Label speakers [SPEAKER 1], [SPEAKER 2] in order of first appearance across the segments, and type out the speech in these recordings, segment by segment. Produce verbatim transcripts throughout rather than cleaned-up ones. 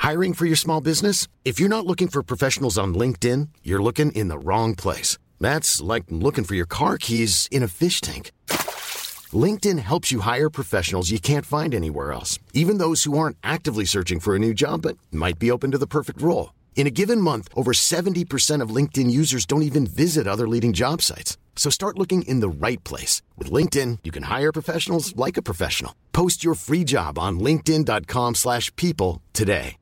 [SPEAKER 1] Hiring for your small business? If you're not looking for professionals on LinkedIn, you're looking in the wrong place. That's like looking for your car keys in a fish tank. LinkedIn helps you hire professionals you can't find anywhere else, even those who aren't actively searching for a new job but might be open to the perfect role. In a given month, over seventy percent of LinkedIn users don't even visit other leading job sites. So start looking in the right place. With LinkedIn, you can hire professionals like a professional. Post your free job on linkedin.com slash people today.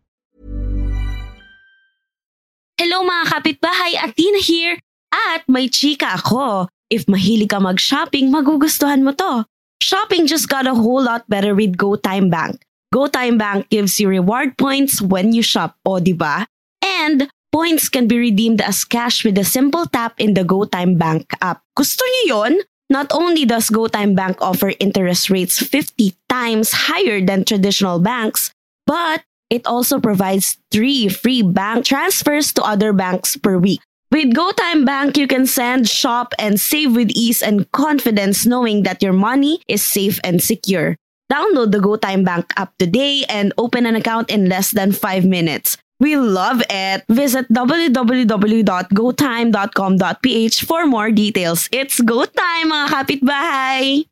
[SPEAKER 2] Hello mga kapitbahay, Athena here. At may chika ako. If mahilig ka mag-shopping, magugustuhan mo to. Shopping just got a whole lot better with GoTime Bank. GoTime Bank gives you reward points when you shop, o diba? And points can be redeemed as cash with a simple tap in the GoTime Bank app. Gusto niyo yon? Not only does GoTime Bank offer interest rates fifty times higher than traditional banks, but it also provides three free bank transfers to other banks per week. With GoTime Bank, you can send, shop, and save with ease and confidence knowing that your money is safe and secure. Download the GoTime Bank app today and open an account in less than five minutes. We love it! Visit w w w dot go time dot com dot p h for more details. It's GoTime, mga kapitbahay!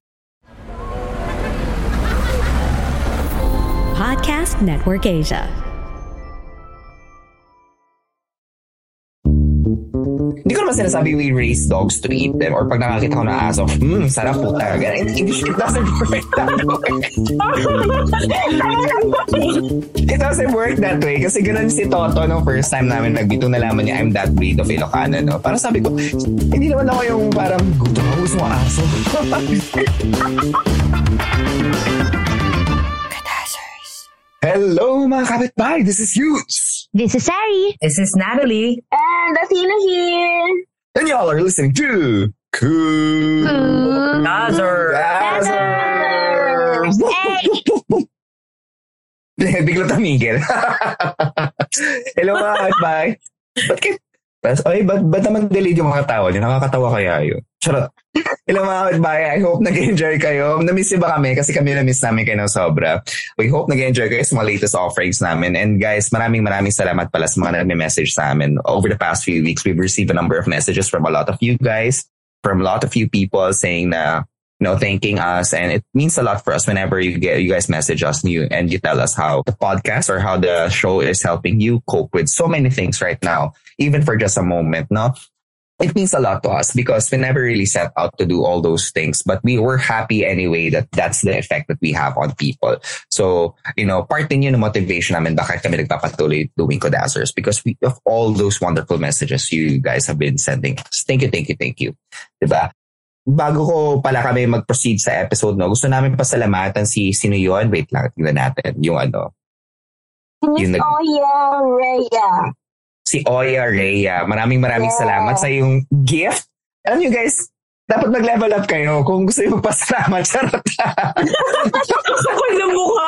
[SPEAKER 3] Podcast Network Asia.
[SPEAKER 4] Hindi ko naman sinasabi we raise dogs to eat them or pag nakakita ko na aso, hmm, sarap po talaga. In English, it doesn't work that way. It doesn't work that way. Kasi ganun si Toto nung first time namin nagbito, nalaman niya I'm that breed of Ilocano. No? Parang sabi ko, hindi naman ako yung parang gusto mo, gusto mo aso. Hello mga kapitbahay, this is Hughes.
[SPEAKER 3] This is Sari.
[SPEAKER 5] This is Natalie.
[SPEAKER 6] And Athena here.
[SPEAKER 4] And y'all are listening to Cool
[SPEAKER 5] Nazar.
[SPEAKER 4] Hey! Bigla tamigil. Hello mga kapitbahay. Ba't kayo? Ay, ba't, ba't naman delayed yung mga tawa niyo? Nakakatawa kaya yun? Charot. Hello mga kapitbahay. I hope nag-enjoy kayo. Na-miss ba kami? Kasi kami na-miss namin kayo ng sobra. We hope nag-enjoy kayo sa mga latest offerings namin. And guys, maraming maraming salamat pala sa mga nag-message sa amin. Over the past few weeks, we've received a number of messages from a lot of you guys, from a lot of you people saying na, you know, thanking us. And it means a lot for us whenever you get, you guys message us and you, and you tell us how the podcast or how the show is helping you cope with so many things right now, even for just a moment, no? It means a lot to us because we never really set out to do all those things, but we were happy anyway that that's the effect that we have on people. So, you know, part din yun ng motivation namin bakit kami nagpapatuloy doing Codazers because we, of all those wonderful messages you guys have been sending us. Thank you, thank you, thank you. Diba? Bago ko pala kami mag-proceed sa episode, no, gusto namin pasalamatan si sino yun? Wait lang, tingnan natin. Yung ano.
[SPEAKER 6] Miss
[SPEAKER 4] Yung nag-
[SPEAKER 6] Oya Rhea.
[SPEAKER 4] Si Oya Rhea. Maraming maraming yeah. salamat sa yung gift. Alam nyo guys, dapat mag-level up kayo kung gusto nyo magpasalamat. Charot.
[SPEAKER 5] Ako lang mukha.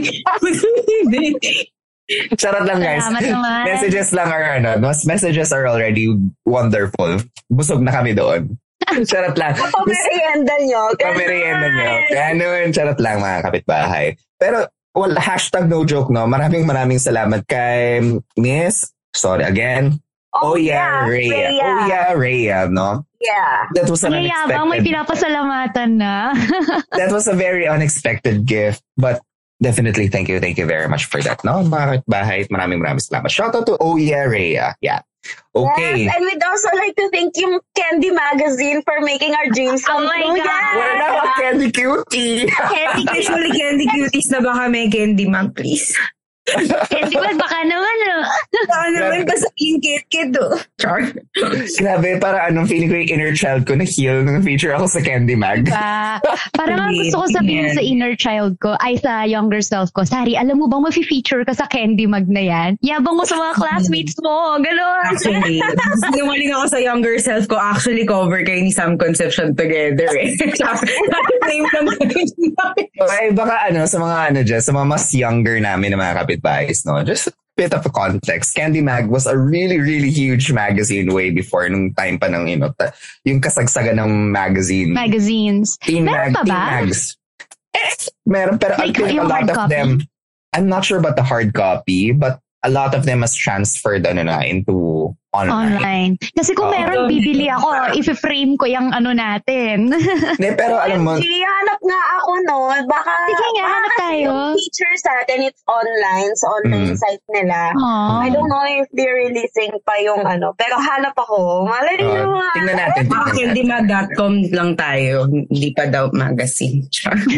[SPEAKER 4] Charot lang guys.
[SPEAKER 3] Salamat.
[SPEAKER 4] Messages lang are ano. Messages are already wonderful. Busog na kami doon. Charot lang.
[SPEAKER 6] Pamerienda nyo.
[SPEAKER 4] Pamerienda nyo. Ganun. Charot lang mga kapitbahay. Pero, well, hashtag no joke, no? Maraming maraming salamat kay Miss, sorry again,
[SPEAKER 6] Oh,
[SPEAKER 4] Oya
[SPEAKER 6] yeah,
[SPEAKER 4] Rhea.
[SPEAKER 6] Rhea.
[SPEAKER 4] Oya Rhea, no?
[SPEAKER 6] Yeah.
[SPEAKER 4] That was an
[SPEAKER 3] Kaya
[SPEAKER 4] unexpected.
[SPEAKER 3] bang may pinapasalamatan na.
[SPEAKER 4] That was a very unexpected gift, but definitely thank you, thank you very much for that, no? Mga kapitbahay, maraming maraming salamat. Shout out to Oya Rhea. Yeah. Okay.
[SPEAKER 6] Yes, and we'd also like to thank yung Candy Magazine for making our dreams come
[SPEAKER 3] Oh my
[SPEAKER 6] true.
[SPEAKER 3] God.
[SPEAKER 6] Yeah.
[SPEAKER 4] Wala na ako, Candy Cutie.
[SPEAKER 5] Candy, usually Candy Cuties na baka may Candy Mag, please.
[SPEAKER 3] Candy Mag, baka naman. Oh.
[SPEAKER 5] Baka naman basta yung kit-kit, oh. Char.
[SPEAKER 4] Grabe, para anong feeling ko yung inner child ko na heal nung feature ako sa Candy Mag.
[SPEAKER 3] Diba? Parang ang gusto ko sabihin sa inner child ko, ay sa younger self ko, Sari, alam mo bang mafe-feature ka sa Candy Mag na yan? Yabang mo sa mga classmates mo. Ganon.
[SPEAKER 5] Actually, sinungaling ako sa younger self ko, actually cover kayo ni Sam Concepcion together eh. Name lang.
[SPEAKER 4] Ay, baka ano, sa mga ano dyan, sa mga mas younger namin na mga kapitbahays, no? Just a bit of a context. Candy Mag was a really, really huge magazine way before nung time pa ng, you know, ta- yung kasagsagan ng magazine.
[SPEAKER 3] Magazines.
[SPEAKER 4] Teen
[SPEAKER 3] Meron
[SPEAKER 4] mag,
[SPEAKER 3] pa
[SPEAKER 4] teen
[SPEAKER 3] ba?
[SPEAKER 4] mags. Eh, meron, pero I
[SPEAKER 3] Like,
[SPEAKER 4] think a
[SPEAKER 3] yung
[SPEAKER 4] lot
[SPEAKER 3] hard
[SPEAKER 4] of
[SPEAKER 3] copy?
[SPEAKER 4] them, I'm not sure about the hard copy, but a lot of them has transferred ano na, into online.
[SPEAKER 3] Online. Kasi kung
[SPEAKER 4] Oo.
[SPEAKER 3] meron, bibili ako. If-frame ko yung ano natin.
[SPEAKER 4] Hindi, pero alam mo,
[SPEAKER 6] Hindi, hanap nga ako, no? Baka,
[SPEAKER 3] Sige nga,
[SPEAKER 6] baka
[SPEAKER 3] hanap
[SPEAKER 6] kasi
[SPEAKER 3] tayo.
[SPEAKER 6] yung features natin, it's online, sa online
[SPEAKER 4] Mm.
[SPEAKER 6] site nila.
[SPEAKER 3] Aww.
[SPEAKER 6] I don't know if they're releasing pa yung ano, pero hanap ako. Malay
[SPEAKER 4] uh,
[SPEAKER 6] nyo nga.
[SPEAKER 4] tingnan natin.
[SPEAKER 5] Mga
[SPEAKER 4] Tingnan natin.
[SPEAKER 5] candy mag dot com lang tayo. Hindi pa daw magazine.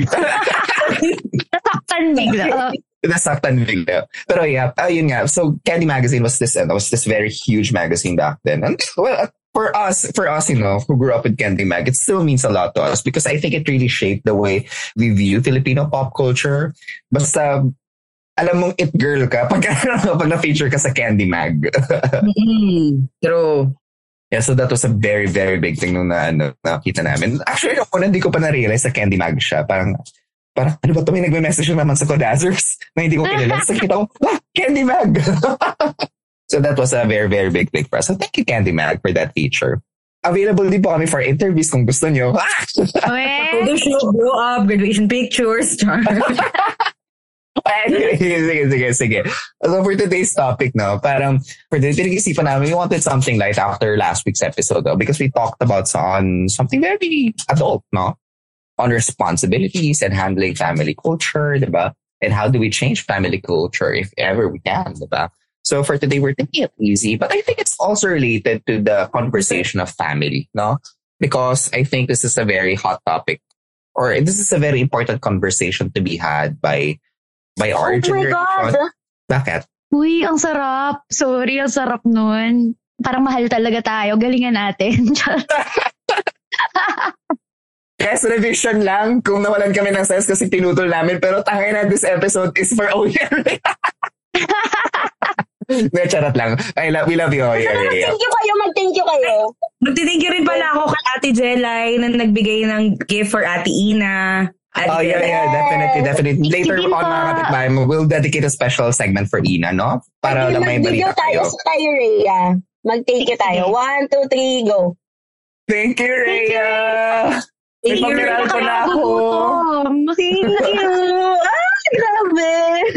[SPEAKER 3] Nasaktan bigla.
[SPEAKER 4] Nasaktan bigla. Pero yeah, ayun nga. So Candy Magazine was this, uh, was this very huge magazine back then. And well, for us, for us, you know, who grew up with Candy Mag, it still means a lot to us because I think it really shaped the way we view Filipino pop culture. Basta, alam mong it girl ka pag, pag na-feature ka sa Candy Mag.
[SPEAKER 5] mm, true.
[SPEAKER 4] Yeah, so that was a very, very big thing nung na, ano, nakita namin. Actually, ako hindi ko pa na-realize sa Candy Mag siya. Parang, parang, ano ba ito? May nagme-message naman sa Kodazers na hindi ko kilala. So, kita ko, ah, Candy Mag! So, that was a very, very big thing for us. So, thank you, Candy Mag, for that feature. Available din po kami for interviews kung gusto nyo.
[SPEAKER 5] Photo shoot, blow up, graduation pictures.
[SPEAKER 4] sige, sige, sige. So, for today's topic, no, parang, for the pinag-isipan namin, we wanted something light after last week's episode, though, because we talked about on something very adult, no? On responsibilities and handling family culture, diba? And how do we change family culture if ever we can, diba? So for today, we're thinking it easy, but I think it's also related to the conversation of family, no? Because I think this is a very hot topic, or this is a very important conversation to be had by by our
[SPEAKER 6] Oh my
[SPEAKER 4] generation.
[SPEAKER 6] God.
[SPEAKER 4] Bakit?
[SPEAKER 3] Uy, ang sarap. Sorry, ang sarap nun. Parang mahal talaga tayo. Galingan natin.
[SPEAKER 4] Yes, revision lang kung nawalan kami ng sense kasi tinutol namin. Pero tangin na, this episode is for Oyer. No, charot lang. I love, we love you, Oyer.
[SPEAKER 6] Mag-thank you kayo, mag-thank you kayo.
[SPEAKER 5] Magti-thank you rin pala ako kay Ate Jelay na nagbigay ng gift for Ate Ina. Ate
[SPEAKER 4] Oh, yeah,
[SPEAKER 5] Jelay.
[SPEAKER 4] yeah, definitely, definitely. Later
[SPEAKER 3] Sige
[SPEAKER 4] on,
[SPEAKER 3] pa.
[SPEAKER 4] mga kapitbahay, we'll dedicate a special segment for Ina, no? Para lang may
[SPEAKER 6] Mag-video
[SPEAKER 4] balita
[SPEAKER 6] tayo
[SPEAKER 4] kayo.
[SPEAKER 6] sa tayo, Rhea. Mag-thank you tayo. One, two, three, go.
[SPEAKER 4] Thank you, Rhea! May
[SPEAKER 5] Thank you,
[SPEAKER 4] pamiral
[SPEAKER 5] Rhea.
[SPEAKER 4] ko na ako.
[SPEAKER 6] Thank you. Ah, grabe.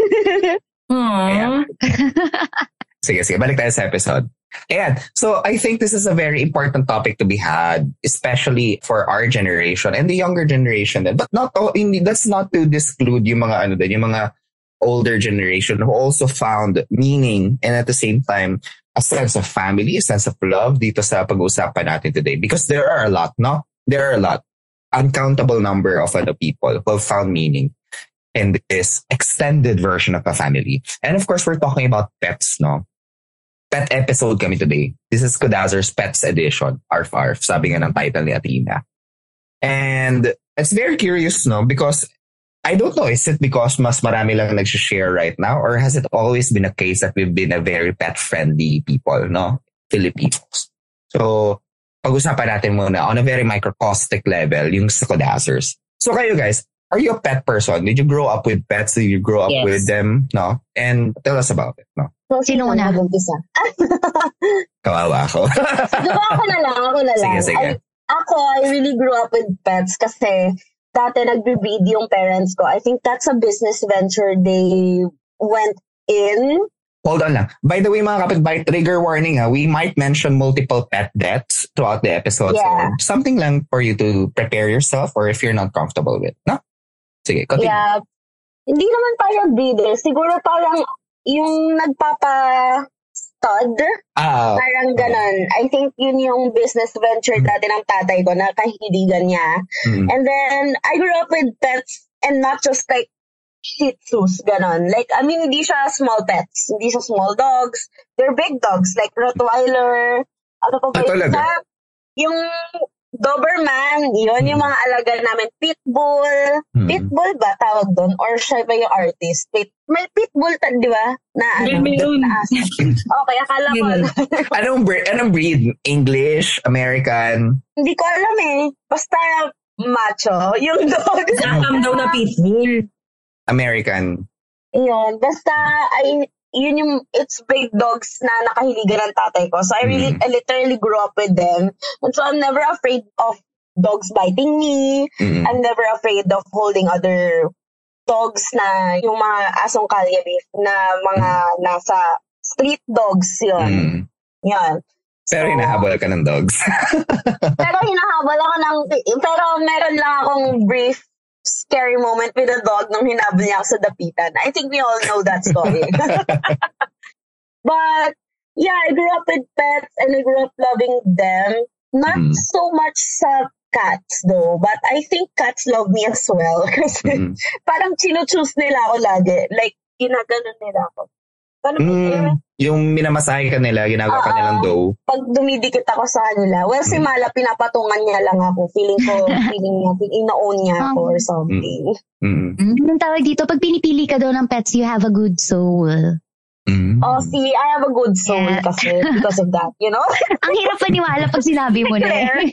[SPEAKER 5] Aww.
[SPEAKER 4] Sige, sige. Balik tayo sa episode. Ayan. So, I think this is a very important topic to be had, especially for our generation and the younger generation. Then. But not all, hindi, that's not to disclude yung mga, ano din, yung mga older generation who also found meaning and at the same time, a sense of family, a sense of love dito sa pag-uusapan natin today. Because there are a lot, no? There are a lot. Uncountable number of other people who have found meaning in this extended version of a family. And of course, we're talking about pets, no? Pet episode kami today. This is Kodazer's Pets Edition. Arf Arf. Sabi nga ng title ni Athena. And it's very curious, no? Because I don't know, is it because mas marami lang nag-share right now? Or has it always been a case that we've been a very pet-friendly people, no? Filipinos. So, pag-usapan natin muna on a very microcosmic level, yung sa Kodazers. So kayo guys, are you a pet person? Did you grow up with pets? Did you grow up
[SPEAKER 5] Yes.
[SPEAKER 4] with them? No? And tell us about it, no?
[SPEAKER 6] So,
[SPEAKER 3] Sino una?
[SPEAKER 6] Mag-umpisa.
[SPEAKER 4] Kawawa ako.
[SPEAKER 6] Diba ako na lang, ako na lang.
[SPEAKER 4] Sige, sige.
[SPEAKER 6] I, ako, I really grew up with pets kasi dati nagbe-breed yung parents ko. I think that's a business venture they went in.
[SPEAKER 4] Hold on lang. By the way, mga kapitbahay, trigger warning ha. We might mention multiple pet deaths throughout the episode.
[SPEAKER 6] Yeah.
[SPEAKER 4] So, something lang for you to prepare yourself or if you're not comfortable with. No? Sige, continue.
[SPEAKER 6] Yeah. Hindi naman parang breeder. Siguro parang yung nagpapa-stud.
[SPEAKER 4] Ah,
[SPEAKER 6] Parang ganon. I think yun yung business venture dati ng tatay ko na kahiligan niya.
[SPEAKER 4] mm,
[SPEAKER 6] And then, I grew up with pets and not just like Shih Tzus, ganon. Like, I mean, hindi siya small pets. Hindi siya small dogs. They're big dogs, like Rottweiler. Ano pa ba
[SPEAKER 4] Ah,
[SPEAKER 6] yung
[SPEAKER 4] talaga?
[SPEAKER 6] isa? Yung Doberman, yun yung mga alaga namin. Pitbull.
[SPEAKER 4] Hmm.
[SPEAKER 6] Pitbull ba tawag doon? Or siya ba yung artist? Pit, may pitbull, ta- di ba? Na ano?
[SPEAKER 5] May meron.
[SPEAKER 6] Na aso. Okay, akala ko.
[SPEAKER 5] Yun.
[SPEAKER 4] anong, breed, anong breed? English? American?
[SPEAKER 6] Hindi ko alam eh. Basta macho. Yung dog.
[SPEAKER 5] Nakam daw na pitbull.
[SPEAKER 4] American.
[SPEAKER 6] Yun. Basta, ay, yun yung, it's big dogs na nakahiligan ng tatay ko. So, I really,
[SPEAKER 4] Mm.
[SPEAKER 6] I literally grew up with them. And so, I'm never afraid of dogs biting me.
[SPEAKER 4] Mm.
[SPEAKER 6] I'm never afraid of holding other dogs na yung mga asong kalye beef na mga nasa street dogs yun.
[SPEAKER 4] Mm.
[SPEAKER 6] Yan.
[SPEAKER 4] Pero
[SPEAKER 6] So,
[SPEAKER 4] hinahabol ka ng dogs.
[SPEAKER 6] pero hinahabol ako ng, pero meron lang akong brief scary moment with a dog nung hinabol niya ako sa dapitan. I think we all know that story. But, yeah, I grew up with pets and I grew up loving them. Not
[SPEAKER 4] Mm.
[SPEAKER 6] so much sa cats though, but I think cats love me as well. Kasi
[SPEAKER 4] Mm.
[SPEAKER 6] parang chino-choose nila ako lagi. Like, ginaganon nila ako. Paano ba yun?
[SPEAKER 4] Mm. Yung minamasahe ka nila, ginagawa ka
[SPEAKER 6] Oo.
[SPEAKER 4] nilang dough.
[SPEAKER 6] Pag dumidikit ako sa kanila, well, si
[SPEAKER 4] Mm.
[SPEAKER 6] Mala, pinapatungan niya lang ako. Feeling ko, feeling niya, ina-own niya ako or something.
[SPEAKER 4] Mm.
[SPEAKER 3] Anong tawag dito? Pag pinipili ka daw ng pets, you have a good soul.
[SPEAKER 4] Mm.
[SPEAKER 6] Oh, see, I have a good soul
[SPEAKER 3] Yeah.
[SPEAKER 6] kasi because of that, you know?
[SPEAKER 3] Ang hirap paniwala pag sinabi mo na.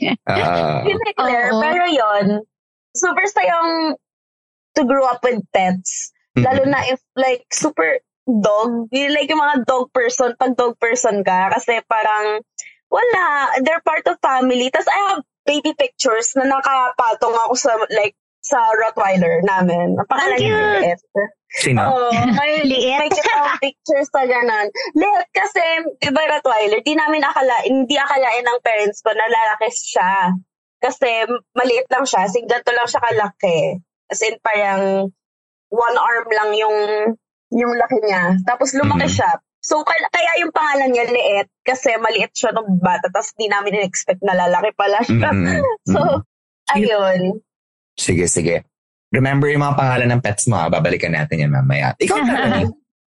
[SPEAKER 4] Ah.
[SPEAKER 6] Declare,
[SPEAKER 3] Oo.
[SPEAKER 6] pero yon super sayang to grow up with pets.
[SPEAKER 4] Mm.
[SPEAKER 6] Lalo na if like super dog, you like yung mga dog person, pag dog person ka, kasi parang wala, they're part of family. Tapos I have baby pictures na nakapatong ako sa like sa Rottweiler namin. Ang pangalan
[SPEAKER 3] Ang
[SPEAKER 6] niya
[SPEAKER 3] cute!
[SPEAKER 6] Liet.
[SPEAKER 4] Sino?
[SPEAKER 6] Oo, may,
[SPEAKER 3] Liet.
[SPEAKER 6] may kita pictures na gano'n. Liet kasi, iba Rottweiler, di namin akala, hindi akalain ng parents ko na lalaki siya. Kasi maliit lang siya, kasi ganito lang siya kalaki. As in, parang one arm lang yung yung laki niya. Tapos lumaki
[SPEAKER 4] Mhm.
[SPEAKER 6] siya. So, kaya, kaya yung pangalan niya Liet, kasi maliit siya nung bata, tapos di namin in-expect na lalaki pala siya.
[SPEAKER 4] Mm.
[SPEAKER 6] So, ayun.
[SPEAKER 4] Sige, sige. Remember yung mga pangalan ng pets mo, ha? Babalikan natin yan mamaya. Ikaw na.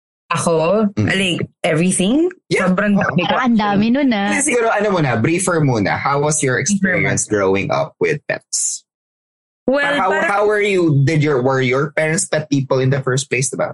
[SPEAKER 5] Ako,
[SPEAKER 4] Mm.
[SPEAKER 5] like, everything.
[SPEAKER 4] Yeah.
[SPEAKER 5] Sobrang
[SPEAKER 4] Oo.
[SPEAKER 5] dami ko.
[SPEAKER 3] Ang dami nun ah.
[SPEAKER 4] Kasi siguro, ano muna, briefer muna. How was your experience growing up with pets?
[SPEAKER 5] Well,
[SPEAKER 4] how,
[SPEAKER 5] parang-
[SPEAKER 4] how were you, did your, were your parents pet people in the first place, diba?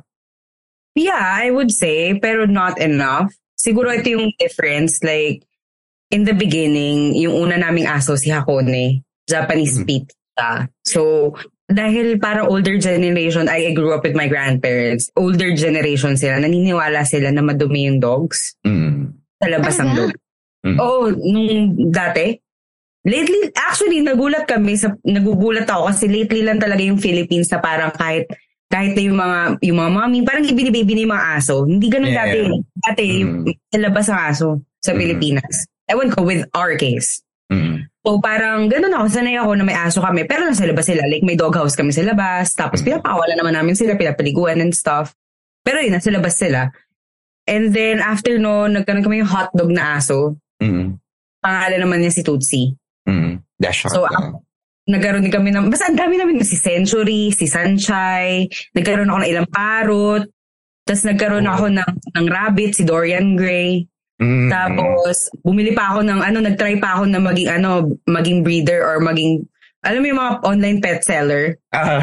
[SPEAKER 5] Yeah, I would say, pero not enough. Siguro ito yung difference. Like, in the beginning, yung una naming aso, si Hakone, Japanese
[SPEAKER 4] Mhm.
[SPEAKER 5] Spitz siya. So, dahil para older generation, I grew up with my grandparents. Older generation sila, naniniwala sila na madumi yung dogs
[SPEAKER 4] Mm.
[SPEAKER 5] sa labas ng
[SPEAKER 3] Talaga?
[SPEAKER 5] dog.
[SPEAKER 4] Mm.
[SPEAKER 5] Oo, nung dati. Lately, actually, nagulat kami, sa, nagugulat ako kasi lately lang talaga yung Philippines na parang kahit kahit na yung mga, yung mga mami, parang ibinibaby na yung mga aso. Hindi ganun
[SPEAKER 4] Yeah.
[SPEAKER 5] dati. Dati, yung
[SPEAKER 4] Mm.
[SPEAKER 5] sa labas ng aso sa
[SPEAKER 4] Mm.
[SPEAKER 5] Pilipinas. Ewan ko, with our case.
[SPEAKER 4] Mm.
[SPEAKER 5] So parang ganun ako, sanay ako na may aso kami, pero nasa labas sila. Like may doghouse kami sa labas, tapos
[SPEAKER 4] Mm.
[SPEAKER 5] pinapakawalan naman namin sila, pinapaliguan and stuff. Pero yun, nasa labas sila. And then after no, nagkaroon kami yung hotdog na aso.
[SPEAKER 4] Mm.
[SPEAKER 5] Pangalan naman niya si Tootsie.
[SPEAKER 4] Mm. That's short.
[SPEAKER 5] So,
[SPEAKER 4] lang.
[SPEAKER 5] ako, nagkaroon din kami ng, basta ang dami namin, si Century, si Sunshine, nagkaroon ako ng ilang parrot, tapos nagkaroon
[SPEAKER 4] Oh.
[SPEAKER 5] ako ng, ng rabbit, si Dorian Gray.
[SPEAKER 4] Mm.
[SPEAKER 5] Tapos, bumili pa ako ng, ano, nagtry pa ako na maging, ano, maging breeder or maging, alam mo yung mga online pet seller.
[SPEAKER 4] Ah.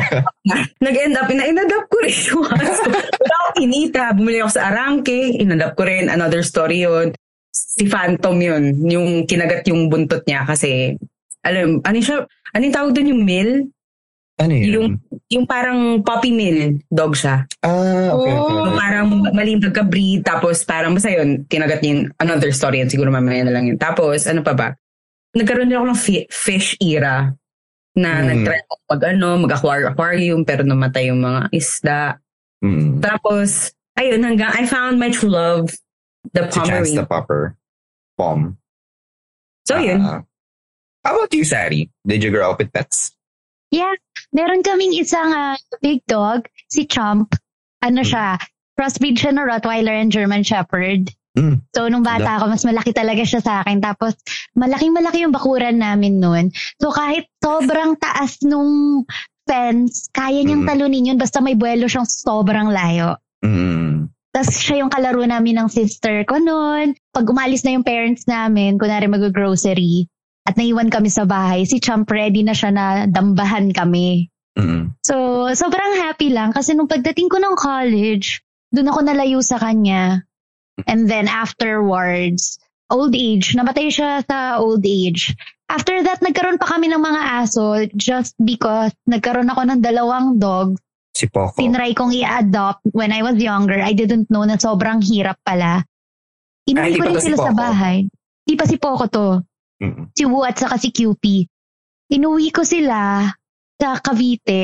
[SPEAKER 5] Nag-end up, ina inadapt ko rin yung aso. Wala akong kinita. Bumili ako sa Arangke, inadapt ko rin, another story yun. Si Phantom yun, yung kinagat yung buntot niya kasi, alam, ano siya, ano yung tawag doon yung mill?
[SPEAKER 4] Ano yun?
[SPEAKER 5] Yung, yung parang puppy mill dog siya.
[SPEAKER 4] Ah, okay. okay.
[SPEAKER 5] So parang mali yung pagka-breed, tapos parang basta yun, kinagat niya yung another story yan, siguro mamaya na lang yun. Tapos, ano pa ba? Nagkaroon din ako ng fi- fish era na
[SPEAKER 4] Hmm.
[SPEAKER 5] nag-try ako mag, ano, mag-aquarium, pero namatay yung mga isda.
[SPEAKER 4] Mm.
[SPEAKER 5] Tapos, ayun, hanggang I found my true love, the
[SPEAKER 4] Si Chance the
[SPEAKER 5] Pomeranian.
[SPEAKER 4] Popper. Pom.
[SPEAKER 5] So, yun.
[SPEAKER 4] Ah. How about you, Sari? Did you grow up with pets?
[SPEAKER 3] Yeah, meron kaming isang ah, big dog, si Chomp. Ano siya, crossbreed siya ng Rottweiler and German Shepherd.
[SPEAKER 4] Mm.
[SPEAKER 3] So, nung bata ako, mas malaki talaga siya sa akin. Tapos, malaking-malaki yung bakuran namin noon. So, kahit sobrang taas nung fence, kaya niyang
[SPEAKER 4] Mm.
[SPEAKER 3] talunin yun basta may buwelo siyang sobrang layo.
[SPEAKER 4] Mm.
[SPEAKER 3] Tapos, siya yung kalaro namin ng sister ko noon. Pag umalis na yung parents namin, kunwari mag-grocery, at naiwan kami sa bahay, si Chomp ready na siya na dambahan kami.
[SPEAKER 4] Mm.
[SPEAKER 3] So, sobrang happy lang kasi nung pagdating ko ng college, doon ako nalayo sa kanya. And then afterwards, old age, namatay siya sa old age. After that, nagkaroon pa kami ng mga aso just because nagkaroon ako ng dalawang dog.
[SPEAKER 4] Si Poco.
[SPEAKER 3] Tinry kong i-adopt when I was younger. I didn't know na sobrang hirap pala.
[SPEAKER 4] Ah,
[SPEAKER 3] Inuwi
[SPEAKER 4] hindi
[SPEAKER 3] ko
[SPEAKER 4] pa
[SPEAKER 3] rin
[SPEAKER 4] to si
[SPEAKER 3] sila sa
[SPEAKER 4] Poco?
[SPEAKER 3] bahay. Di pa si Poco to.
[SPEAKER 4] Mm.
[SPEAKER 3] Si Wu at saka si Q P. Inuwi ko sila sa Cavite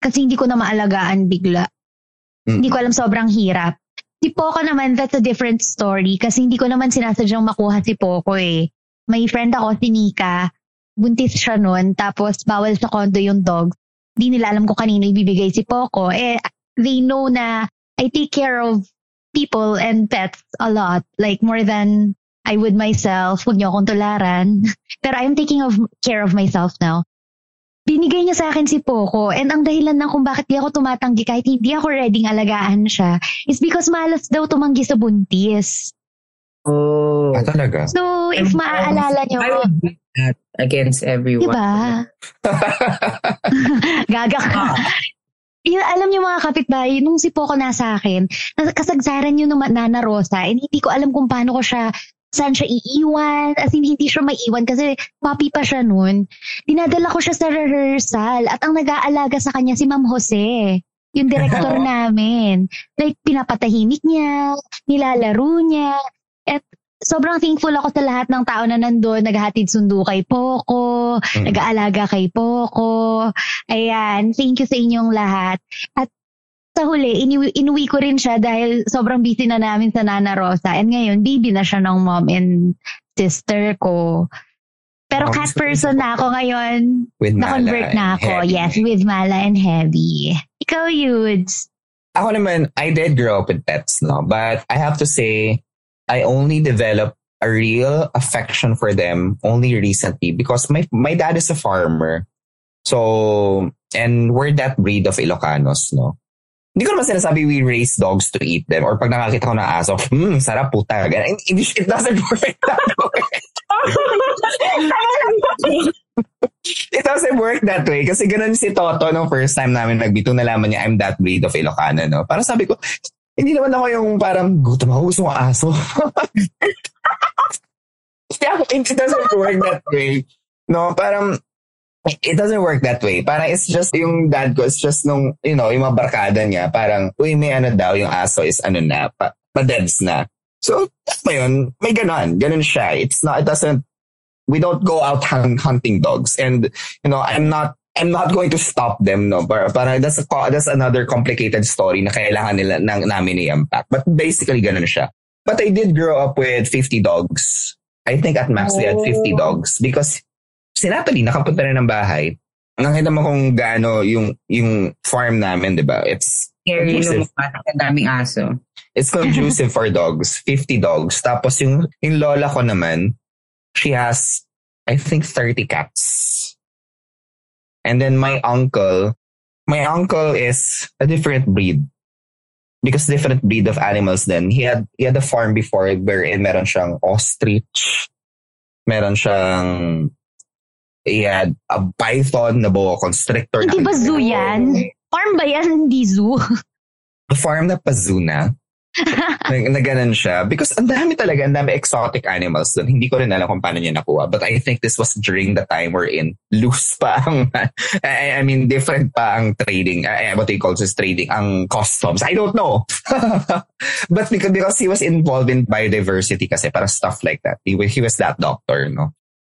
[SPEAKER 3] kasi hindi ko na maalagaan bigla. Mm. Hindi ko alam, sobrang hirap. Si Poco naman, that's a different story kasi hindi ko naman sinasadyang makuha si Poco eh. May friend ako, si Nika, buntis siya nun, tapos bawal sa condo yung dog. Di nila alam kung kanino ibibigay si Poco. Eh, they know na I take care of people and pets a lot, like more than I would myself. Huwag niyo akong tularan. Pero I'm taking of care of myself now. Binigay niya sa akin si Poco, and ang dahilan ng kung bakit di ako tumatanggi kahit hindi ako readyng alagaan siya is because malas daw tumanggi sa buntis.
[SPEAKER 5] Oh.
[SPEAKER 4] Ah, talaga?
[SPEAKER 3] So, if maaalala niyo,
[SPEAKER 5] I would do that against everyone.
[SPEAKER 3] Diba? Gaga ka. Yung, alam niyo mga kapitbahay, nung si Poco nasa akin, kasagsaran yun ng Nana Rosa, and hindi ko alam kung paano ko siya, saan siya iiwan, as in hindi siya maiwan kasi puppy pa siya nun. Dinadala ko siya sa rehearsal at ang nag-aalaga sa kanya si Ma'am Jose, yung director namin. Like, pinapatahimik niya, nilalaro niya, at sobrang thankful ako sa lahat ng tao na nandun, naghahatid sundo kay Poco, mm. nag-aalaga kay Poco. Ayan, thank you sa inyong lahat. At sa huli, inuwi, inuwi ko rin siya dahil sobrang busy na namin sa Nana Rosa. And ngayon, baby na siya ng mom and sister ko. Pero
[SPEAKER 4] Mom,
[SPEAKER 3] cat person na ako ngayon.
[SPEAKER 4] With
[SPEAKER 3] Na-convert na ako.
[SPEAKER 4] Heavy.
[SPEAKER 3] Yes, with Mala and Heavy. Ikaw, Yudes.
[SPEAKER 4] Ako naman, I did grow up with pets, no? But I have to say, I only developed a real affection for them only recently because my my dad is a farmer. So, and we're that breed of Ilocanos, no? Hindi ko naman sinasabi we raise dogs to eat them or pag nakakita ko ng aso, hmm, sarap puta. It, it doesn't work that way. It doesn't work that way kasi ganun si Toto nung first time namin nagbito, nalaman niya I'm that breed of Ilocano, no? Parang sabi ko, hindi naman ako yung parang gutom ako, gusto ng aso. It doesn't work that way. No, parang it doesn't work that way. Parang it's just yung dad ko, it's just nung, you know, yung mga barkada niya, parang, uy, may ano daw, yung aso is ano na, pa, pa-deads na. So, that's yun, may ganon, ganon siya. It's not, it doesn't, we don't go out hunting dogs. And, you know, I'm not, I'm not going to stop them, no. Parang, parang that's, a, that's another complicated story na kailangan nila, na, namin i-impact. But basically, ganon siya. But I did grow up with fifty dogs. I think at max, we had fifty dogs because si Natalie, nakapunta na ng bahay. Nakita mo kung gaano yung, yung farm namin, di ba? It's
[SPEAKER 5] scary nung ang daming aso.
[SPEAKER 4] It's conducive for dogs. fifty dogs. Tapos yung, yung lola ko naman, she has, I think, thirty cats. And then my uncle, my uncle is a different breed. Because different breed of animals then. He had, he had a farm before wherein meron siyang ostrich. Meron siyang he had a python na boa constrictor.
[SPEAKER 3] Hindi ba zoo yan? Farm ba yan? Hindi zoo?
[SPEAKER 4] A farm na pa-zoo na. na, na ganun siya. Because ang dami talaga, ang dami exotic animals dun. Hindi ko rin alam kung paano niya nakuha. But I think this was during the time we're in. Loose pa ang, I, I mean, different pa ang trading. Uh, what they call this trading, ang customs. I don't know. But because, because he was involved in biodiversity kasi, para stuff like that. He, he was that doctor, no?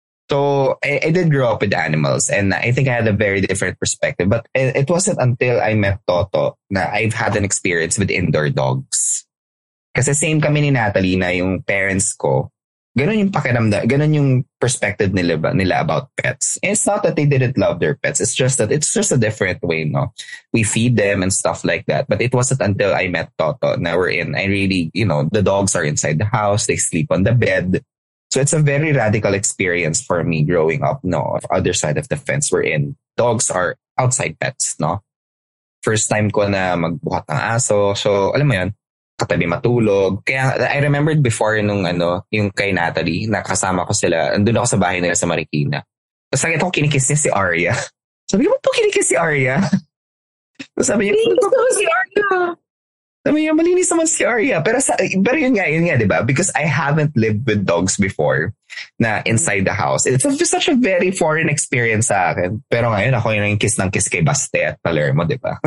[SPEAKER 4] So I, I did grow up with animals and I think I had a very different perspective. But it, it wasn't until I met Toto na I've had an experience with indoor dogs. Kasi same kami ni Natalie na yung parents ko, ganun yung pakiramdam, ganun yung perspective nila, nila about pets. And it's not that they didn't love their pets. It's just that it's just a different way, no? We feed them and stuff like that. But it wasn't until I met Toto na we're in, I really, you know, the dogs are inside the house, they sleep on the bed. So it's a very radical experience for me growing up, no? Other side of the fence we're in. Dogs are outside pets, no? First time ko na magbuhat ng aso. So, alam mo yun, katabi matulog. Kaya I remembered before nung ano, yung kay Natalie, nakasama ko sila. Andun ako sa bahay nila sa Marikina. Tapos nakita ko kinikiss niya si Arya. Sabi ko, ba't po kinikiss si Arya? Tapos sabi niya,
[SPEAKER 5] kinikiss naman si Arya.
[SPEAKER 4] Sabi niya, malinis naman si Arya. Pero, sa, pero yun nga, yun nga, di ba? Because I haven't lived with dogs before na inside the house. It's a, such a very foreign experience sa akin. Pero ngayon, ako yung kiss ng kiss kay Baste at Palermo, di ba?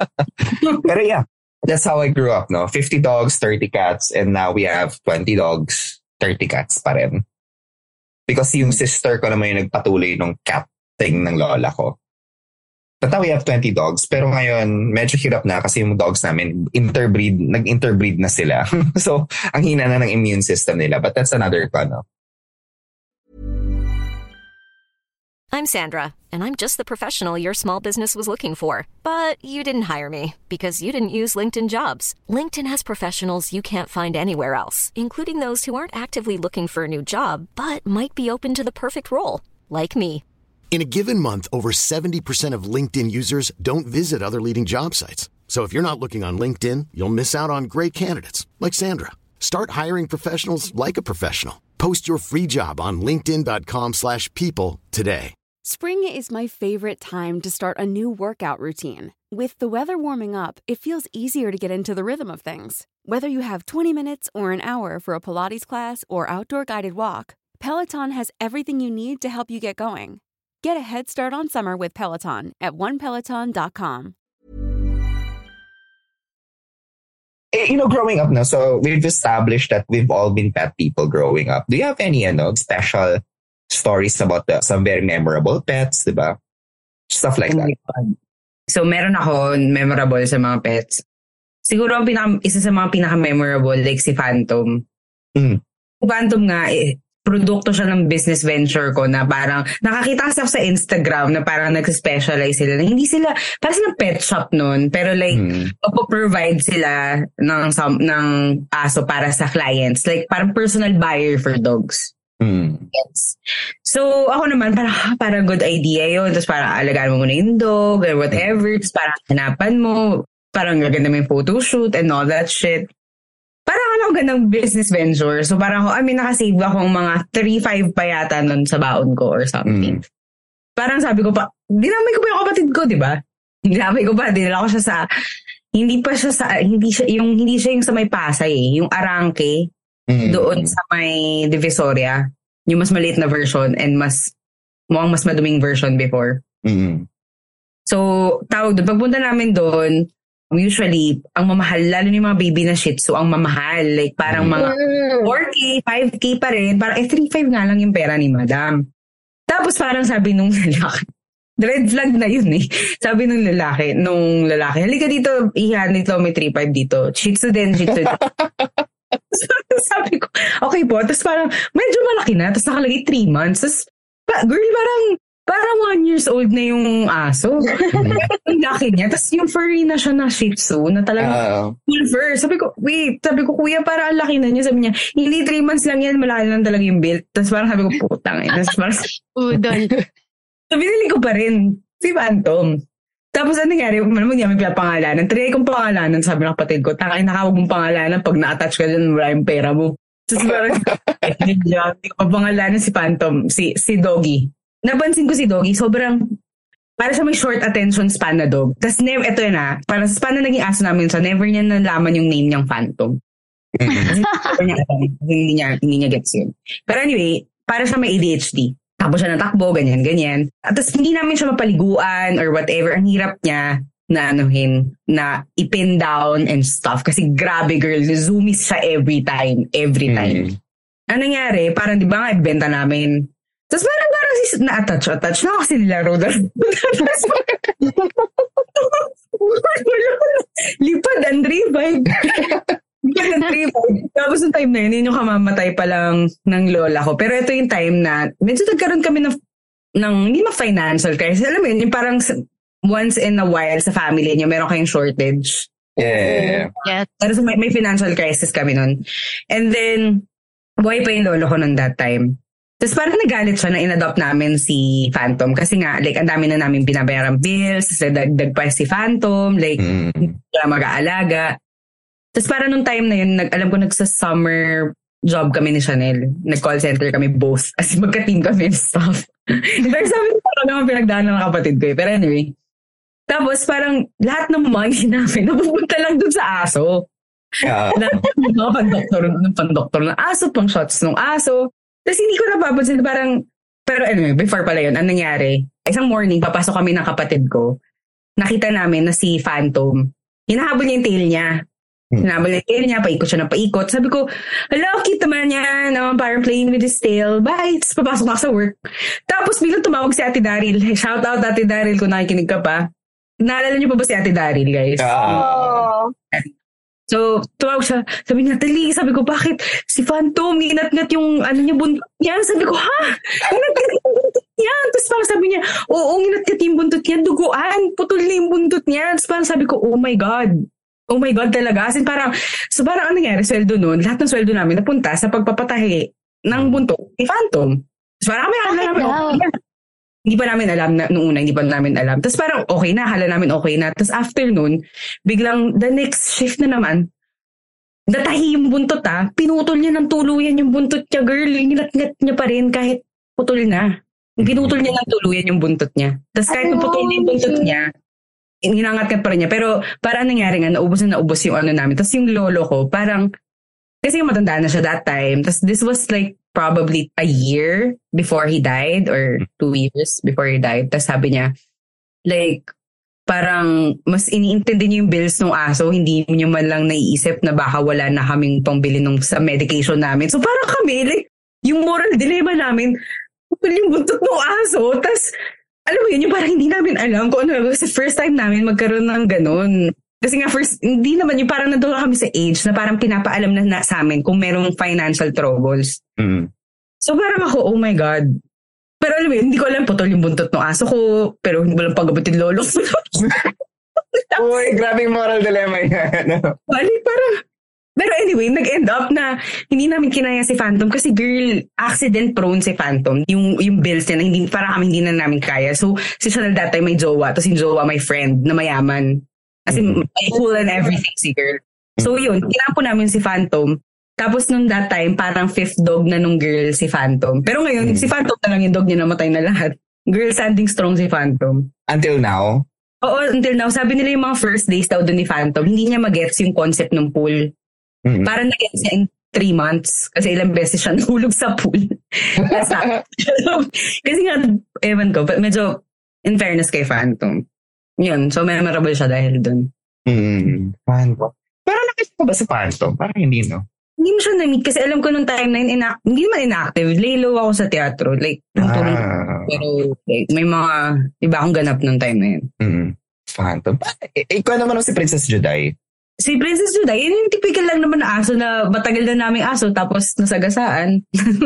[SPEAKER 4] Pero yeah, that's how I grew up, no? fifty dogs, thirty cats, and now we have twenty dogs, thirty cats pa rin. Because yung sister ko naman yung nagpatuloy ng cat thing ng lola ko. Tataw, we have twenty dogs. Pero ngayon, medyo hirap na kasi yung dogs namin, interbreed, nag-interbreed na sila. So, ang hina na ng immune system nila. But that's another ano.
[SPEAKER 7] I'm Sandra, and I'm just the professional your small business was looking for. But you didn't hire me because you didn't use LinkedIn Jobs. LinkedIn has professionals you can't find anywhere else, including those who aren't actively looking for a new job, but might be open to the perfect role, like me.
[SPEAKER 1] In a given month, over seventy percent of LinkedIn users don't visit other leading job sites. So if you're not looking on LinkedIn, you'll miss out on great candidates like Sandra. Start hiring professionals like a professional. Post your free job on linkedin.com slash people today.
[SPEAKER 8] Spring is my favorite time to start a new workout routine. With the weather warming up, it feels easier to get into the rhythm of things. Whether you have twenty minutes or an hour for a Pilates class or outdoor guided walk, Peloton has everything you need to help you get going. Get a head start on summer with Peloton at one peloton dot com.
[SPEAKER 4] Eh, you know, growing up na, so we've established that we've all been pet people growing up. Do you have any ano, special stories about the, some very memorable pets, di ba? Stuff like that.
[SPEAKER 5] So, meron ako memorable sa mga pets. Siguro ang pinaka, isa sa mga pinaka-memorable, like si Phantom.
[SPEAKER 4] Mm.
[SPEAKER 5] Si Phantom nga, eh, produkto siya ng business venture ko na parang, nakakita kasi ako sa Instagram na parang nag-specialize sila. Na hindi sila, parang silang pet shop nun, pero like, mm. provide sila ng, ng aso para sa clients. Like, parang personal buyer for dogs.
[SPEAKER 4] Mm.
[SPEAKER 5] Yes. So, ako naman, parang, parang good idea yun. Tapos parang alagaan mo muna yung dog or whatever. Tapos parang hanapan mo. Parang gaganda mo yung photoshoot and all that shit. Parang ano, gandang business venture. So parang, I mean, nakasave akong mga three five pa yata nun sa baon ko or something. Mm. Parang sabi ko pa, dinamay ko pa yung kapatid ko, di ba? Dinamay ko pa, dinala ko siya sa, hindi pa siya sa, hindi siya, yung, hindi siya yung sa may Pasay eh. Yung Arangke. Mm-hmm. Doon sa may Divisoria, yung mas maliit na version and mas mukhang mas maduming version before.
[SPEAKER 4] Mm-hmm.
[SPEAKER 5] So, tawag doon. Pagpunta namin doon, usually, ang mamahal, lalo yung mga baby na Shih Tzu, ang mamahal. Like, parang mga four K, five K pa rin. Parang, eh, three five nga lang yung pera ni Madam. Tapos, parang sabi nung lalaki, red flag na yun eh. Sabi nung lalaki, nung lalaki, halika dito, iyan dito, may three five dito. Shih Tzu din, Shih Tzu din. Sabi ko, okay po. Tapos parang, medyo malaki na. Tapos nakalagay three months. Tapos, girl, parang, parang one years old na yung aso. Ang laki niya. Tapos yung furry na siya na Shih Tzu, na talagang uh, full fur. Sabi ko, wait, sabi ko, kuya, para ang laki na niya. Sabi niya, hindi three months lang yan, malaki lang talaga yung build. Tapos parang sabi ko, putang. Tapos parang,
[SPEAKER 2] udon.
[SPEAKER 5] So, binili ko pa rin si Phantom. Tapos ano nangyari, malamang niya may pangalanan. Trinay kong pangalanan, sabi ng kapatid ko, tangay nakawag mong pangalanan pag na-attach ka dyan, wala yung pera mo. Tapos parang, hindi ko pa pangalanan si Phantom, si, si Doggy. Napansin ko si Doggy, sobrang, para siya may short attention span na dog. Tapos, never, eto yun ah, para sa span na naging aso namin, so never niya nalaman yung name niyang Phantom. Kasi hindi niya, hindi niya gets yun. Pero anyway, para siya may A D H D. Tapos siya natakbo, ganyan, ganyan. At tapos hindi namin siya mapaliguan or whatever. Ang hirap niya na anuhin, na ipin down and stuff. Kasi grabe girl, zoomies siya every time. Every time. Mm. Ang nangyari, parang di ba nga, ibenta namin. Tapos parang parang si, na-attach, attach na kasi nilaro. Lipad and revive. Tapos yung time na yun, yun yung kamamatay pa lang ng lola ko. Pero ito yung time na medyo nagkaroon kami ng, ng hindi ma-financial crisis. Alam mo yun, yung parang once in a while sa family niyo, meron kayong shortage.
[SPEAKER 4] Yeah.
[SPEAKER 2] Yeah.
[SPEAKER 5] Pero so may, may financial crisis kami nun. And then, buhay pa yung lolo ko nun that time. Tapos parang nagalit siya na in-adopt namin si Phantom. Kasi nga, like, ang dami na namin binabayarang bills. Tapos dagdag pa si Phantom. Like, mm. wala mag-aalaga. Tapos parang nung time na yun, nag, alam ko nagsa-summer job kami ni Chanel. Nag-call center kami both. As magka-team kami and stuff. Pero sabi ko parang naman pinagdaanan ng kapatid ko eh. Pero anyway. Tapos parang lahat ng money namin napupunta lang dun sa aso.
[SPEAKER 4] Yeah.
[SPEAKER 5] Mga pandoktor, pandoktor ng aso, pang shots ng aso. Tapos hindi ko napapansin parang, pero anyway, before pala yun, ang nangyari, isang morning, papasok kami ng kapatid ko. Nakita namin na si Phantom, hinahabol niya yung tail niya. Sinabal niya tail niya, paikot siya ng paikot. Sabi ko, hala, cute naman yan. No? Parang playing with his tail. Bye. Tapos papasok na sa work. Tapos biglang tumawag si Ate Daryl. Shout out Ate Daryl kung nakikinig ka pa. Naalala niyo pa ba si Ate Daryl, guys?
[SPEAKER 6] Oh.
[SPEAKER 5] So, tumawag siya. Sabi niya, Tali, sabi ko, bakit? Si Phantom, ninat-ngat yung ano niya, buntot niya. Sabi ko, ha? Ninat-ngat yung buntot niya. Tapos parang sabi niya, oo, ninat-ngat yung buntot niya. Duguan, putol na yung buntot niya. Tapos parang sabi ko, oh my God. Oh my God talaga. As in parang, so parang ano nangyari, sweldo nun, lahat ng sweldo namin napunta sa pagpapatahi ng buntot ni Phantom. So parang kami akala namin, okay. Hindi pa namin alam na, nung una, hindi pa namin alam. Tapos parang okay na, akala namin okay na. Tapos after nun, biglang the next shift na naman, natahi yung buntot ah, pinutol niya ng tuluyan yung buntot niya, girl. Ingat-ngat niya pa rin kahit putol na. Pinutol niya ng tuluyan yung buntot niya. Tapos kahit putol na yung buntot niya, hinangat pa rin niya. Pero parang nangyari nga, naubos na naubos yung ano namin. Tapos yung lolo ko, parang, kasi matanda na siya that time. Tapos this was like probably a year before he died or two years before he died. Tapos sabi niya, like, parang mas iniintindi niyo yung bills ng aso, hindi niyo man lang naiisip na baka wala na kaming pangbili nung sa medication namin. So parang kami, like, yung moral dilemma namin, yung buntot ng aso, tapos alam mo yun, yung parang hindi namin alam kung ano. Kasi first time namin magkaroon ng ganun. Kasi nga first, hindi naman yung parang nandun kami sa age na parang pinapaalam na, na sa amin kung merong financial troubles.
[SPEAKER 4] Mm.
[SPEAKER 5] So parang ako, oh my God. Pero alam mo yun, hindi ko alam putol yung buntot ng aso ko. Pero hindi ko lang pagabutin lolo.
[SPEAKER 4] Uy, grabing moral dilemma yan.
[SPEAKER 5] Bali, parang, pero anyway, nag-end up na hindi namin kinaya si Phantom kasi girl, accident prone si Phantom. Yung yung bills niya na hindi, parang kami hindi na namin kaya. So, si Chanel that time may jowa. Tapos yung jowa may friend na mayaman. Kasi mm-hmm. may cool and everything si girl. So yun, kinampo namin si Phantom. Tapos nung that time, parang fifth dog na nung girl si Phantom. Pero ngayon, mm-hmm. si Phantom na lang yung dog niya, namatay na lahat. Girl standing strong si Phantom.
[SPEAKER 4] Until now?
[SPEAKER 5] Oo, until now. Sabi nila yung mga first days daw doon ni Phantom, hindi niya mag-gets yung concept ng pool. Mm-hmm. Parang nag-gets niya in three months kasi ilang beses siya nahulog sa pool. Kasi nga, ewan ko, medyo in fairness kay Phantom. Yun, so memorable siya dahil doon.
[SPEAKER 4] Mm-hmm. Phantom. Pero nakita ko ba sa Phantom? Parang hindi, no?
[SPEAKER 5] Hindi mo siya na-meet kasi alam ko nung time na yun, inact- hindi naman inactive. Lay low ako sa teatro. Like, ah. Pero like, may mga iba akong ganap nung time na yun.
[SPEAKER 4] Mm-hmm. Phantom. I- ikaw naman si Princess Juday.
[SPEAKER 5] Si Princess Juday, yun yung typical lang naman na aso na matagal na naming aso tapos nasagasaan.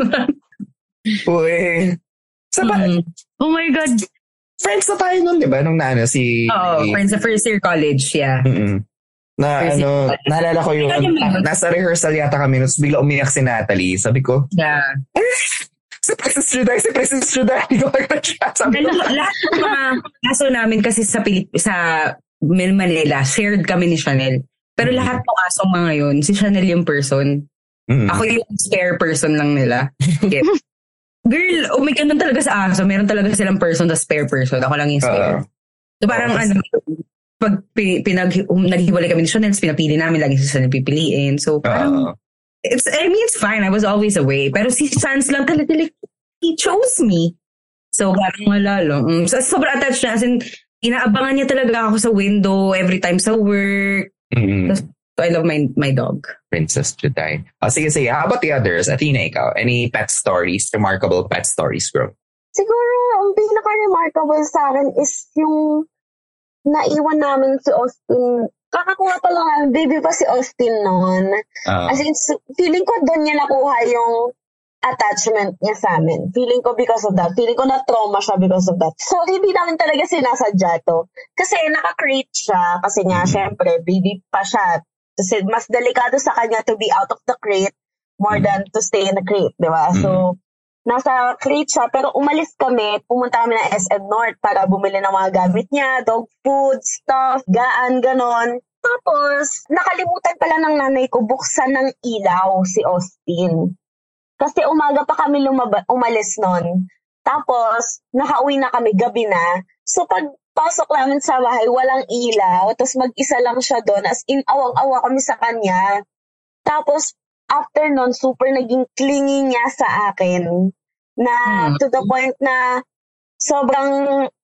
[SPEAKER 4] Uy. Sa ba?
[SPEAKER 5] Mm. Oh my God.
[SPEAKER 4] Friends na tayo nun, di ba? Nung naano si...
[SPEAKER 5] Oo, friends sa first year college, yeah.
[SPEAKER 4] Mm-mm. Na first ano, year. Naalala ko yung... Na, nasa rehearsal yata kami, tapos bigla umiyak si Natalie. Sabi ko,
[SPEAKER 5] yeah.
[SPEAKER 4] Si Princess Juday, si Princess Juday. Sabi ko,
[SPEAKER 5] lahat ng mga aso namin kasi sa Pilip, sa Mil Manila, shared kami ni Chanel. Pero mm-hmm. lahat ng asong mga yun, si Chanel yung person. Mm-hmm. Ako yung spare person lang nila. Okay. Girl, oh my God, talaga sa aso. Meron talaga silang person na spare person. Ako lang yung spare. Uh, so parang oh, ano, pag pinag, um, naghiwalay kami ni Chanel, pinapili namin, lagi si Chanel pipiliin. So parang, uh, it's, I mean, it's fine. I was always away. Pero si Sans lang talaga, like, he chose me. So parang malalo. Um, so, sobrang attached na. As in, inaabangan niya talaga ako sa window every time sa work.
[SPEAKER 4] Mm-hmm.
[SPEAKER 5] So I love my my dog.
[SPEAKER 4] Princess Juday. Oh, sige, sige. How about the others? Athena, ikaw. Any pet stories? Remarkable pet stories, bro?
[SPEAKER 6] Siguro, ang pinaka-remarkable sa akin is yung naiwan namin si Austin. Kakakuha pa lang, baby pa si Austin noon. Uh, As in, feeling ko doon niya nakuha yung attachment niya sa amin. Feeling ko because of that. Feeling ko na-trauma siya because of that. So, hindi namin talaga sinasadya to. Kasi naka-crate siya. Kasi nga, mm-hmm. syempre, baby pa siya. Kasi mas delikado sa kanya to be out of the crate more mm-hmm. than to stay in the crate. Diba? Mm-hmm. So, nasa crate siya. Pero umalis kami. Pumunta kami ng S M North para bumili ng mga gamit niya. Dog food, stuff, gaan, ganon. Tapos, nakalimutan pala ng nanay ko buksan ng ilaw si Austin. Kasi umaga pa kami lumaba, umalis nun. Tapos, nakauwi na kami, gabi na. So, pagpasok namin sa bahay, walang ilaw. Tapos, mag-isa lang siya doon. As in, awang-awa kami sa kanya. Tapos, after nun, super naging clingy niya sa akin. Na, hmm. to the point na, sobrang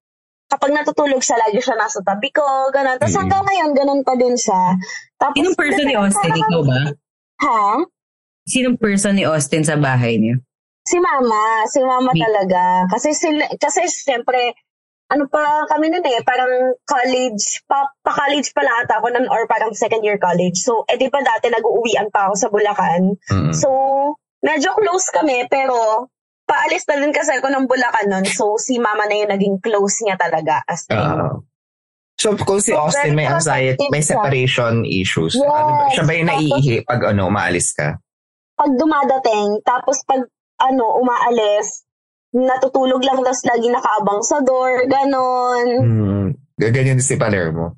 [SPEAKER 6] kapag natutulog siya, lagi siya nasa tabi ko, gano'n. Tapos
[SPEAKER 4] Mm.
[SPEAKER 6] hanggang ngayon, gano'n pa din siya. Tapos,
[SPEAKER 5] Sinong person ni Austin? Ikaw ba?
[SPEAKER 6] Ha?
[SPEAKER 5] Sinong person ni Austin sa bahay niyo?
[SPEAKER 6] Si mama. Si mama
[SPEAKER 5] Mi-
[SPEAKER 6] talaga. Kasi, sila, kasi siyempre, ano pa kami nun eh, parang college, pa, pa-college pa lang ata ako nun, or parang second year college. So, edi pa dati nag-uuwian pa ako sa Bulacan.
[SPEAKER 4] Mm.
[SPEAKER 6] So, medyo close kami, pero paalis na din kasi ako ng Bulacan nun. So, si mama na yung naging close niya talaga. As in,
[SPEAKER 4] Ah. So, kung si
[SPEAKER 6] So,
[SPEAKER 4] Austin may
[SPEAKER 6] very
[SPEAKER 4] anxiety, may
[SPEAKER 6] protective siya.
[SPEAKER 4] separation issues,
[SPEAKER 6] Yes.
[SPEAKER 4] ano ba? Siya ba yung naiihi pag ano, umaalis ka?
[SPEAKER 6] pag dumadating, tapos pag ano, umaalis, natutulog lang, tapos lagi nakaabang sa door, ganon.
[SPEAKER 4] Hmm. Ganyan din si Palermo.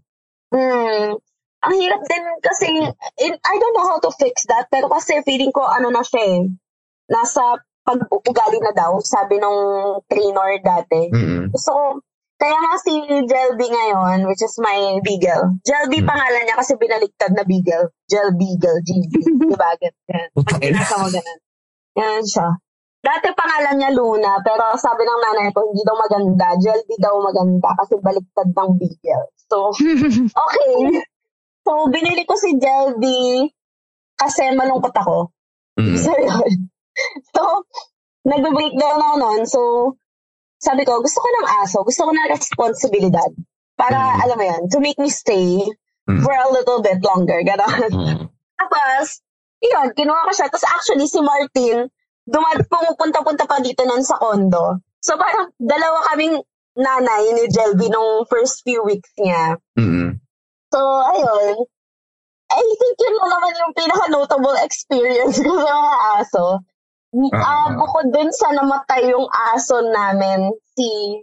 [SPEAKER 6] Hmm. Ang hirap din kasi, in, I don't know how to fix that, pero kasi feeling ko, ano na siya eh, nasa pag-ugali na daw, sabi nung trainer dati.
[SPEAKER 4] Mm-mm.
[SPEAKER 6] So, kaya nga si Jelby ngayon, which is my beagle. Jelby
[SPEAKER 4] Hmm.
[SPEAKER 6] pangalan niya kasi binaliktad na beagle. Jel Beagle, G B. Diba? Ganyan. Pag binasa mo ganun. Yan siya. Dati pangalan niya Luna, pero sabi ng nanay ko, hindi daw maganda. Jelby daw maganda kasi baliktad ng beagle. So, okay. So, binili ko si Jelby kasi malungkot ako.
[SPEAKER 4] Mm.
[SPEAKER 6] So, yun. So, nag-breakdown ako noon. So, sabi ko, gusto ko ng aso. Gusto ko ng responsibilidad. Para,
[SPEAKER 4] Mm.
[SPEAKER 6] alam mo yan, to make me stay
[SPEAKER 4] Mm.
[SPEAKER 6] for a little bit longer. Ganon.
[SPEAKER 4] Mm.
[SPEAKER 6] Tapos, yun, kinuha ko siya. Tapos actually, si Martin, dumad pumupunta-punta pa dito nun sa condo. So, parang dalawa kaming nanay ni Jelby nung first few weeks niya.
[SPEAKER 4] Mm.
[SPEAKER 6] So, ayun. I think yun na naman yung pinaka-notable experience ko sa mga aso. Ah,
[SPEAKER 4] Ah.
[SPEAKER 6] bukod dun sa namatay yung aso namin, si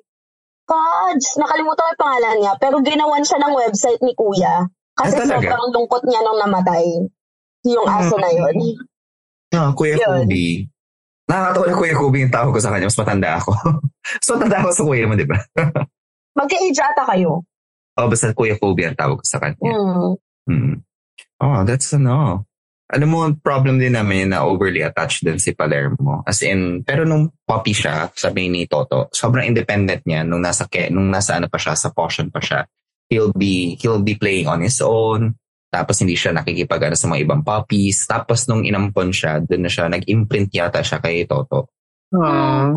[SPEAKER 6] Fudge, nakalimutan ko yung pangalan niya, pero ginawan siya ng website ni Kuya. Kasi
[SPEAKER 4] Ah, talaga?
[SPEAKER 6] sobrang lungkot niya nung namatay yung aso na yun.
[SPEAKER 4] Ah, Kuya
[SPEAKER 6] Yun.
[SPEAKER 4] Kubi. Nakakatawa na Kuya Kubi yung tawag ko sa kanya. Mas matanda ako. Mas matanda ako sa kuya mo, di ba?
[SPEAKER 6] Magka-age ata kayo.
[SPEAKER 4] Oh, basta Kuya Kubi ang tawag ko sa kanya.
[SPEAKER 6] Mm.
[SPEAKER 4] Mm. Oh, that's ano. Alam mo, problem din namin na overly attached din si Palermo. As in, pero nung puppy siya, sabi ni Toto, sobrang independent niya nung nasa, ke, nung nasa ano pa siya, sa potion pa siya. He'll be, he'll be playing on his own. Tapos hindi siya nakikipag ano, sa mga ibang puppies. Tapos nung inampon siya, doon na siya, nag-imprint yata siya kay Toto.
[SPEAKER 5] Aww.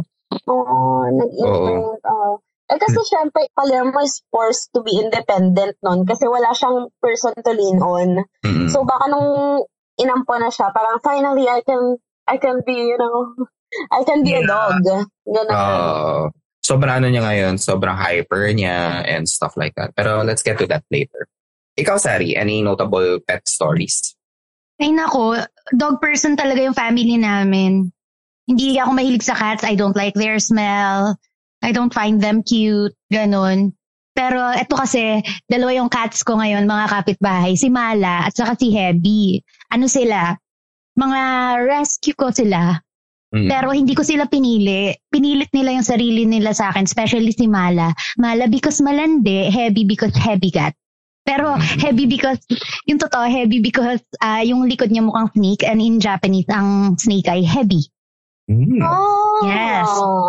[SPEAKER 6] Oo, nag-imprint. Oo. Eh kasi syempre, Palermo is forced to be independent nun kasi wala siyang person to lean on.
[SPEAKER 4] Mm-mm.
[SPEAKER 6] So baka nung inampo na siya, parang finally I can I can be, you know, I can be a
[SPEAKER 5] Yeah.
[SPEAKER 6] dog. Ganun.
[SPEAKER 4] Uh, sobrang ano niya ngayon, sobrang hyper niya and stuff like that. Pero let's get to that later. Ikaw, Sari, any notable pet stories?
[SPEAKER 3] Ay nako, dog person talaga yung family namin. Hindi ako mahilig sa cats. I don't like their smell. I don't find them cute. Ganon. Pero eto kasi, dalawa yung cats ko ngayon, mga kapitbahay. Si Mala at saka si Heavy. Ano sila? Mga rescue ko sila.
[SPEAKER 4] Mm.
[SPEAKER 3] Pero hindi ko sila pinili. Pinilit nila yung sarili nila sa akin, especially si Mala. Mala because malandi, Heavy because heavy cat. Pero Heavy because, yung totoo, Heavy because ah, yung likod niya mukhang snake and in Japanese, ang snake ay Heavy.
[SPEAKER 4] Mm.
[SPEAKER 6] Oh.
[SPEAKER 3] Yes.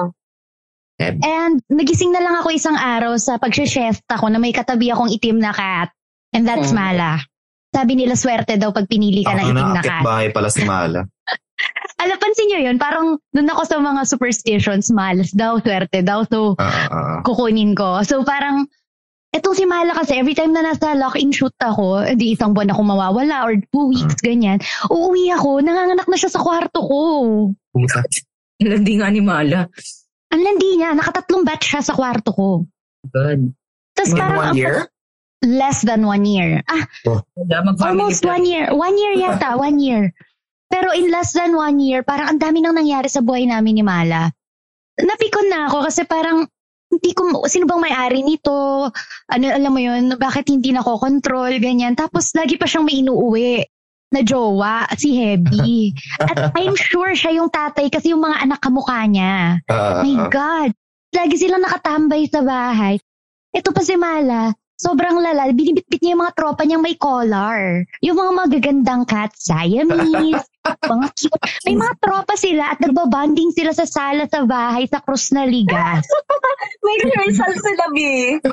[SPEAKER 4] Heavy.
[SPEAKER 3] And nagising na lang ako isang araw sa pag-siesta ko na may katabi akong itim na cat. And that's
[SPEAKER 5] Mm.
[SPEAKER 3] Mala. Sabi nila swerte daw pag pinili ka ng
[SPEAKER 4] Ako
[SPEAKER 3] itim
[SPEAKER 4] na,
[SPEAKER 3] na
[SPEAKER 4] akit
[SPEAKER 3] cat.
[SPEAKER 4] bahay pala si Mala.
[SPEAKER 3] Alam, pansin nyo yun, parang doon ako sa mga superstitions, malas daw, swerte daw, so
[SPEAKER 4] Ah, ah, ah.
[SPEAKER 3] kukunin ko. So parang, etong si Mala kasi, every time na nasa lock-in shoot ako, di isang buwan ako mawawala or two weeks, ganyan, uuwi ako, nanganganak na siya sa kwarto ko.
[SPEAKER 4] Puta.
[SPEAKER 5] Landi nga ni Mala.
[SPEAKER 3] Ang landi niya, nakatatlong batch siya sa kwarto ko.
[SPEAKER 5] God.
[SPEAKER 3] Tapos
[SPEAKER 4] In
[SPEAKER 3] parang,
[SPEAKER 4] one
[SPEAKER 3] ang-
[SPEAKER 4] year?
[SPEAKER 3] less than one year. Ah,
[SPEAKER 5] Wala, mag-family
[SPEAKER 3] almost
[SPEAKER 5] plan.
[SPEAKER 3] one year. One year yata, one year. Pero in less than one year, parang ang dami nang nangyari sa buhay namin ni Mala. Napikon na ako kasi parang, hindi ko, sino bang may-ari nito? Ano, alam mo yun, bakit hindi nako-control, ganyan. Tapos lagi pa siyang may inuuwi na jowa, si Heavy. At I'm sure siya yung tatay kasi yung mga anak kamukha niya.
[SPEAKER 4] Ah,
[SPEAKER 3] My
[SPEAKER 4] ah.
[SPEAKER 3] God. Lagi silang nakatambay sa bahay. Ito pa si Mala, sobrang lala. Binibitbit niya yung mga tropa niyang may collar. Yung mga magagandang cats, Siamese, Mga cute. May mga tropa sila at nagbabanding sila sa sala sa bahay sa Cruz na Ligas.
[SPEAKER 6] May rehearsal sila, B.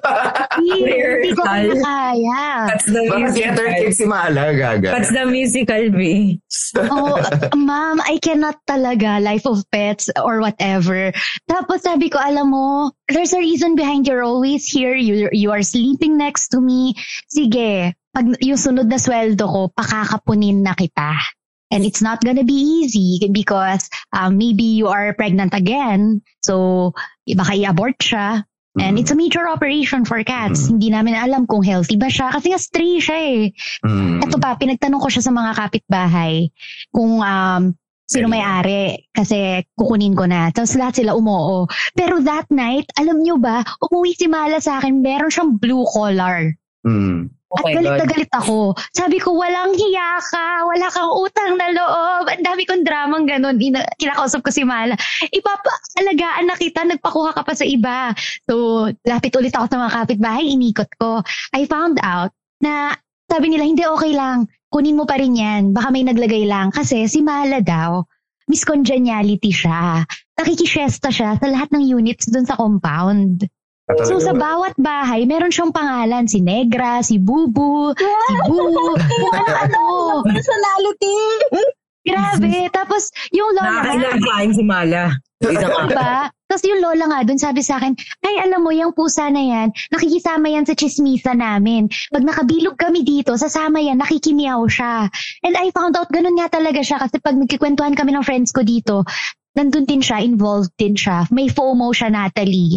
[SPEAKER 3] Hindi ko
[SPEAKER 5] Rehearsal?
[SPEAKER 3] kaya.
[SPEAKER 5] That's the
[SPEAKER 4] Baka theater
[SPEAKER 5] musical.
[SPEAKER 4] kid si Mala, gaga.
[SPEAKER 5] That's the musical, B.
[SPEAKER 3] Oh, ma'am, I cannot talaga, Life of Pets or whatever. Tapos sabi ko, alam mo, there's a reason behind you're always here. You, you are sleeping next to me. Sige, pag yung sunod na sweldo ko, pakakapunin na kita. And it's not gonna be easy because um, maybe you are pregnant again. So, baka i-abort siya. And it's a major operation for cats.
[SPEAKER 4] Mm.
[SPEAKER 3] Hindi namin alam kung healthy ba siya. Kasi nga stray siya eh.
[SPEAKER 4] Mm.
[SPEAKER 3] Ito pa, pinagtanong ko siya sa mga kapitbahay kung um, sino may-ari kasi kukunin ko na. Tapos lahat sila umoo. Pero that night, alam nyo ba, umuwi si Mala sa akin, meron siyang blue collar.
[SPEAKER 4] Mm.
[SPEAKER 3] At
[SPEAKER 5] Oh my
[SPEAKER 3] galit na
[SPEAKER 5] God.
[SPEAKER 3] galit ako. Sabi ko, walang hiya ka, wala kang utang na loob. Ang dami kong dramang ganun. Ina- kinakausap ko si Mala. Ipapaalagaan na kita, nagpakuha ka pa sa iba. So, lapit ulit ako sa mga kapitbahay, inikot ko. I found out na sabi nila, hindi okay lang. Kunin mo pa rin yan. Baka may naglagay lang. Kasi si Mala daw, miscongeniality siya. Nakikishesta siya sa lahat ng units dun sa compound. So sa bawat bahay, meron siyang pangalan. Si Negra, si Bubu, si Bu, kung ano-ano.
[SPEAKER 6] Personality.
[SPEAKER 3] Grabe. Tapos yung lola nga,
[SPEAKER 5] Nakakailang kain si Mala. Isang araw.
[SPEAKER 3] diba? Tapos yung lola nga dun sabi sa akin, ay alam mo, yung pusa na yan, nakikisama yan sa chismisa namin. Pag nakabilog kami dito, sasama yan, nakikimiyaw siya. And I found out, ganun nga talaga siya. Kasi pag nagkikwentuhan kami ng friends ko dito, nandun din siya, involved din siya. May FOMO siya, Natalie.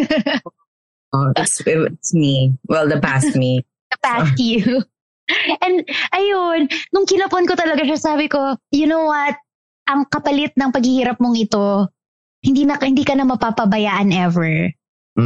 [SPEAKER 5] Oh, it's, it's me. Well, the past me.
[SPEAKER 3] The past you. And ayun, nung kinapon ko talaga siya, sabi ko, you know what? Ang kapalit ng paghihirap mong ito, hindi na hindi ka na mapapabayaan ever.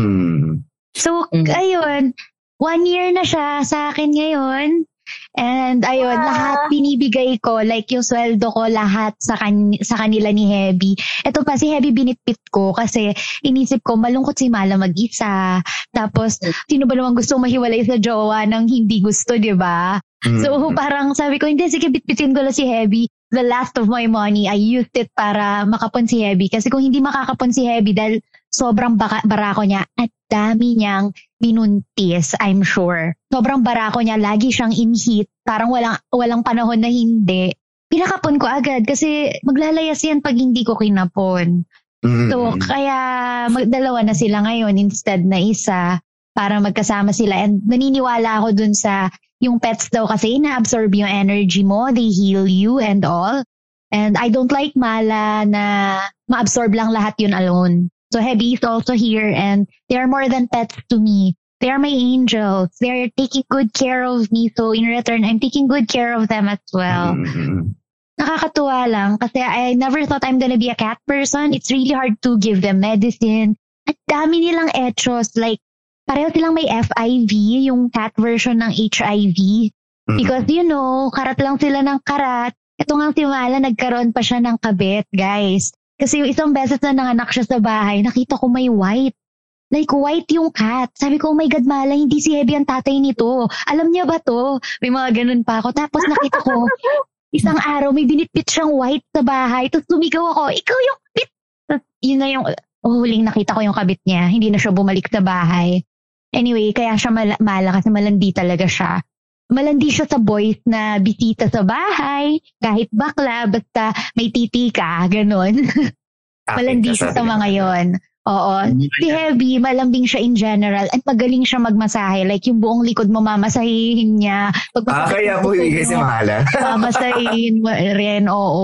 [SPEAKER 4] Mm.
[SPEAKER 3] So,
[SPEAKER 5] Mm.
[SPEAKER 3] ayun, one year na siya sa akin ngayon. And ayun,
[SPEAKER 6] Ah.
[SPEAKER 3] lahat binibigay ko, like yung sweldo ko, lahat sa, kan- sa kanila ni Hebby. Ito pa, si Hebby binitpit ko kasi inisip ko, malungkot si Mala mag-isa. Tapos, sino ba naman gusto mahiwalay sa jowa ng hindi gusto, di ba?
[SPEAKER 4] Mm.
[SPEAKER 3] So, parang sabi ko, hindi, sige, bitbitin ko lang si Hebby. The last of my money, I used it para makapon si Hebby. Kasi kung hindi makakapon si Hebby dahil sobrang baka, barako niya at dami niyang binuntis, I'm sure. Sobrang barako niya, lagi siyang in heat. Parang walang, walang panahon na hindi. Pinakapon ko agad kasi maglalayas yan pag hindi ko kinapon.
[SPEAKER 4] Mm.
[SPEAKER 3] So, kaya magdalawa na sila ngayon instead na isa para magkasama sila. And naniniwala ako dun sa yung pets daw kasi na-absorb yung energy mo, they heal you and all. And I don't like Mala na ma-absorb lang lahat yun alone. So Hebby is also here and they are more than pets to me. They are my angels. They are taking good care of me. So in return, I'm taking good care of them as well.
[SPEAKER 4] Mm.
[SPEAKER 3] Nakakatuwa lang kasi I never thought I'm gonna be a cat person. It's really hard to give them medicine. At dami nilang etchos. Like, pareho silang may F I V, yung cat version ng H I V. Because, you know, karat lang sila ng karat. Ito nga si Mala, nagkaroon pa siya ng kabit, guys. Kasi yung isang beses na nanganak siya sa bahay, nakita ko may white. Like, white yung cat. Sabi ko, oh my God, Mala, hindi si Hebby ang tatay nito. Alam niya ba to? May mga ganun pa ako. Tapos nakita ko, isang araw, may binitbit siyang white sa bahay. Tapos tumigaw ako, ikaw yung kabit. Tapos yun na yung, oh, huling nakita ko yung kabit niya. Hindi na siya bumalik sa bahay. Anyway, kaya siya mal- Mala kasi malandi talaga siya. Malandi siya sa boys na bisita sa bahay, kahit bakla, basta may titi ka, ganun. Malandi siya sa mga yon. Oo. Si Hebby, malambing siya in general at magaling siya magmasahe. Like yung buong likod mo mamasahihin niya. Pag
[SPEAKER 4] Ah, kaya po higay si Mala.
[SPEAKER 3] mamasahihin mo rin, oo.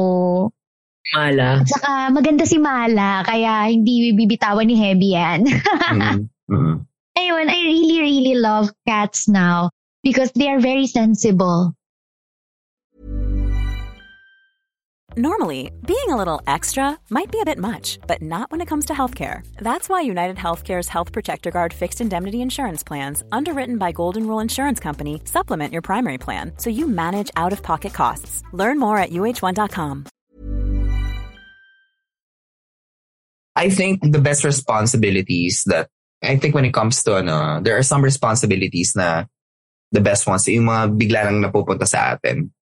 [SPEAKER 5] Mala.
[SPEAKER 3] At saka maganda si Mala, kaya hindi bibitawan ni Hebby yan.
[SPEAKER 4] Mm. Mm.
[SPEAKER 3] Ayun, I really, really love cats now. Because they are very sensible.
[SPEAKER 9] Normally, being a little extra might be a bit much, but not when it comes to healthcare. That's why United Healthcare's Health Protector Guard fixed indemnity insurance plans, underwritten by Golden Rule Insurance Company, supplement your primary plan so you manage out-of-pocket costs. Learn more at U H one dot com.
[SPEAKER 4] I think the best responsibilities that, I think when it comes to, ano, there are some responsibilities na the best ones, yung mga bigla lang napupunta sa atin.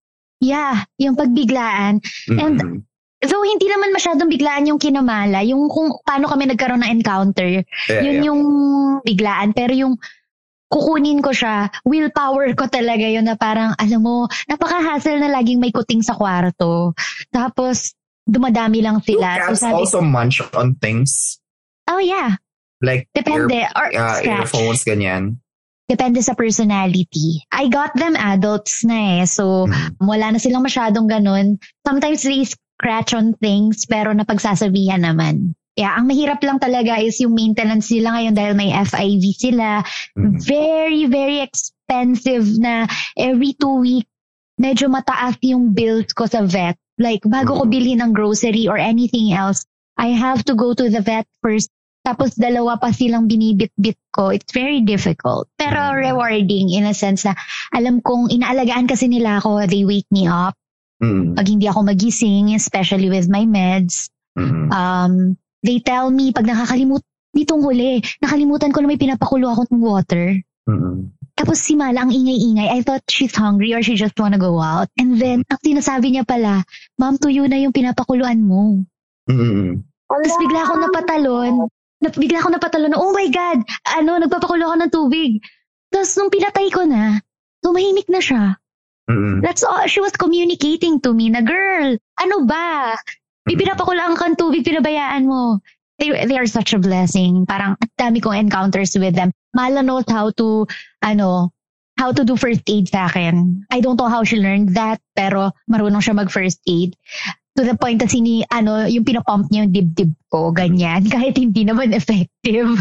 [SPEAKER 3] Yeah, yung pagbiglaan.
[SPEAKER 4] Mm-mm.
[SPEAKER 3] And though hindi naman masyadong biglaan yung kinamala, yung kung paano kami nagkaroon ng encounter,
[SPEAKER 4] Yeah,
[SPEAKER 3] yun
[SPEAKER 4] yeah.
[SPEAKER 3] yung biglaan. Pero yung kukunin ko siya, willpower ko talaga yun na parang, alam mo, napaka-hassle na laging may kuting sa kwarto. Tapos, dumadami lang
[SPEAKER 4] Do
[SPEAKER 3] sila.
[SPEAKER 4] cats
[SPEAKER 3] So, sabi-
[SPEAKER 4] also munch on things?
[SPEAKER 3] Oh yeah,
[SPEAKER 4] Like
[SPEAKER 3] depende. Or
[SPEAKER 4] ear, uh,
[SPEAKER 3] scratch.
[SPEAKER 4] earphones, ganyan?
[SPEAKER 3] Depende sa personality. I got them adults na eh. So,
[SPEAKER 4] Mm.
[SPEAKER 3] wala na silang masyadong ganun. Sometimes they scratch on things pero napagsasabihan naman. Yeah, ang mahirap lang talaga is yung maintenance nila ngayon dahil may F I V sila.
[SPEAKER 4] Mm.
[SPEAKER 3] Very, very expensive na every two weeks, medyo mataas yung bills ko sa vet. Like, bago ko
[SPEAKER 4] Mm.
[SPEAKER 3] bilhin ng grocery or anything else, I have to go to the vet first. Tapos dalawa pa silang binibit-bit ko. It's very difficult. Pero
[SPEAKER 4] Mm.
[SPEAKER 3] rewarding in a sense na alam kong inaalagaan kasi nila ako. They wake me up
[SPEAKER 4] Mm.
[SPEAKER 3] pag hindi ako magising, especially with my meds.
[SPEAKER 4] Mm.
[SPEAKER 3] Um, they tell me pag nakakalimut, nitong huli, nakalimutan ko na may pinapakulo ako ng water.
[SPEAKER 4] Mm.
[SPEAKER 3] Tapos si Mala ang ingay-ingay. I thought she's hungry or she just wanna go out. And then, ang sinasabi niya pala, Ma'am, tuyo na yung pinapakuluan mo.
[SPEAKER 4] Mm.
[SPEAKER 3] Tapos bigla akong napatalon. Na, bigla akong napatalon na, oh my God, ano, nagpapakulo ako ng tubig. Tapos nung pinatay ko na, tumahimik na siya.
[SPEAKER 4] Mm.
[SPEAKER 3] That's all. She was communicating to me na, girl, ano ba? May pinapakulaan kang tubig, pinabayaan mo. They, they are such a blessing. Parang at dami kong encounters with them. Mala knows how to, ano, how to do first aid sa akin. I don't know how she learned that, pero marunong siya mag first aid. To the point na sini, ano, yung pinapump niya yung dibdib ko, ganyan. Kahit hindi naman effective.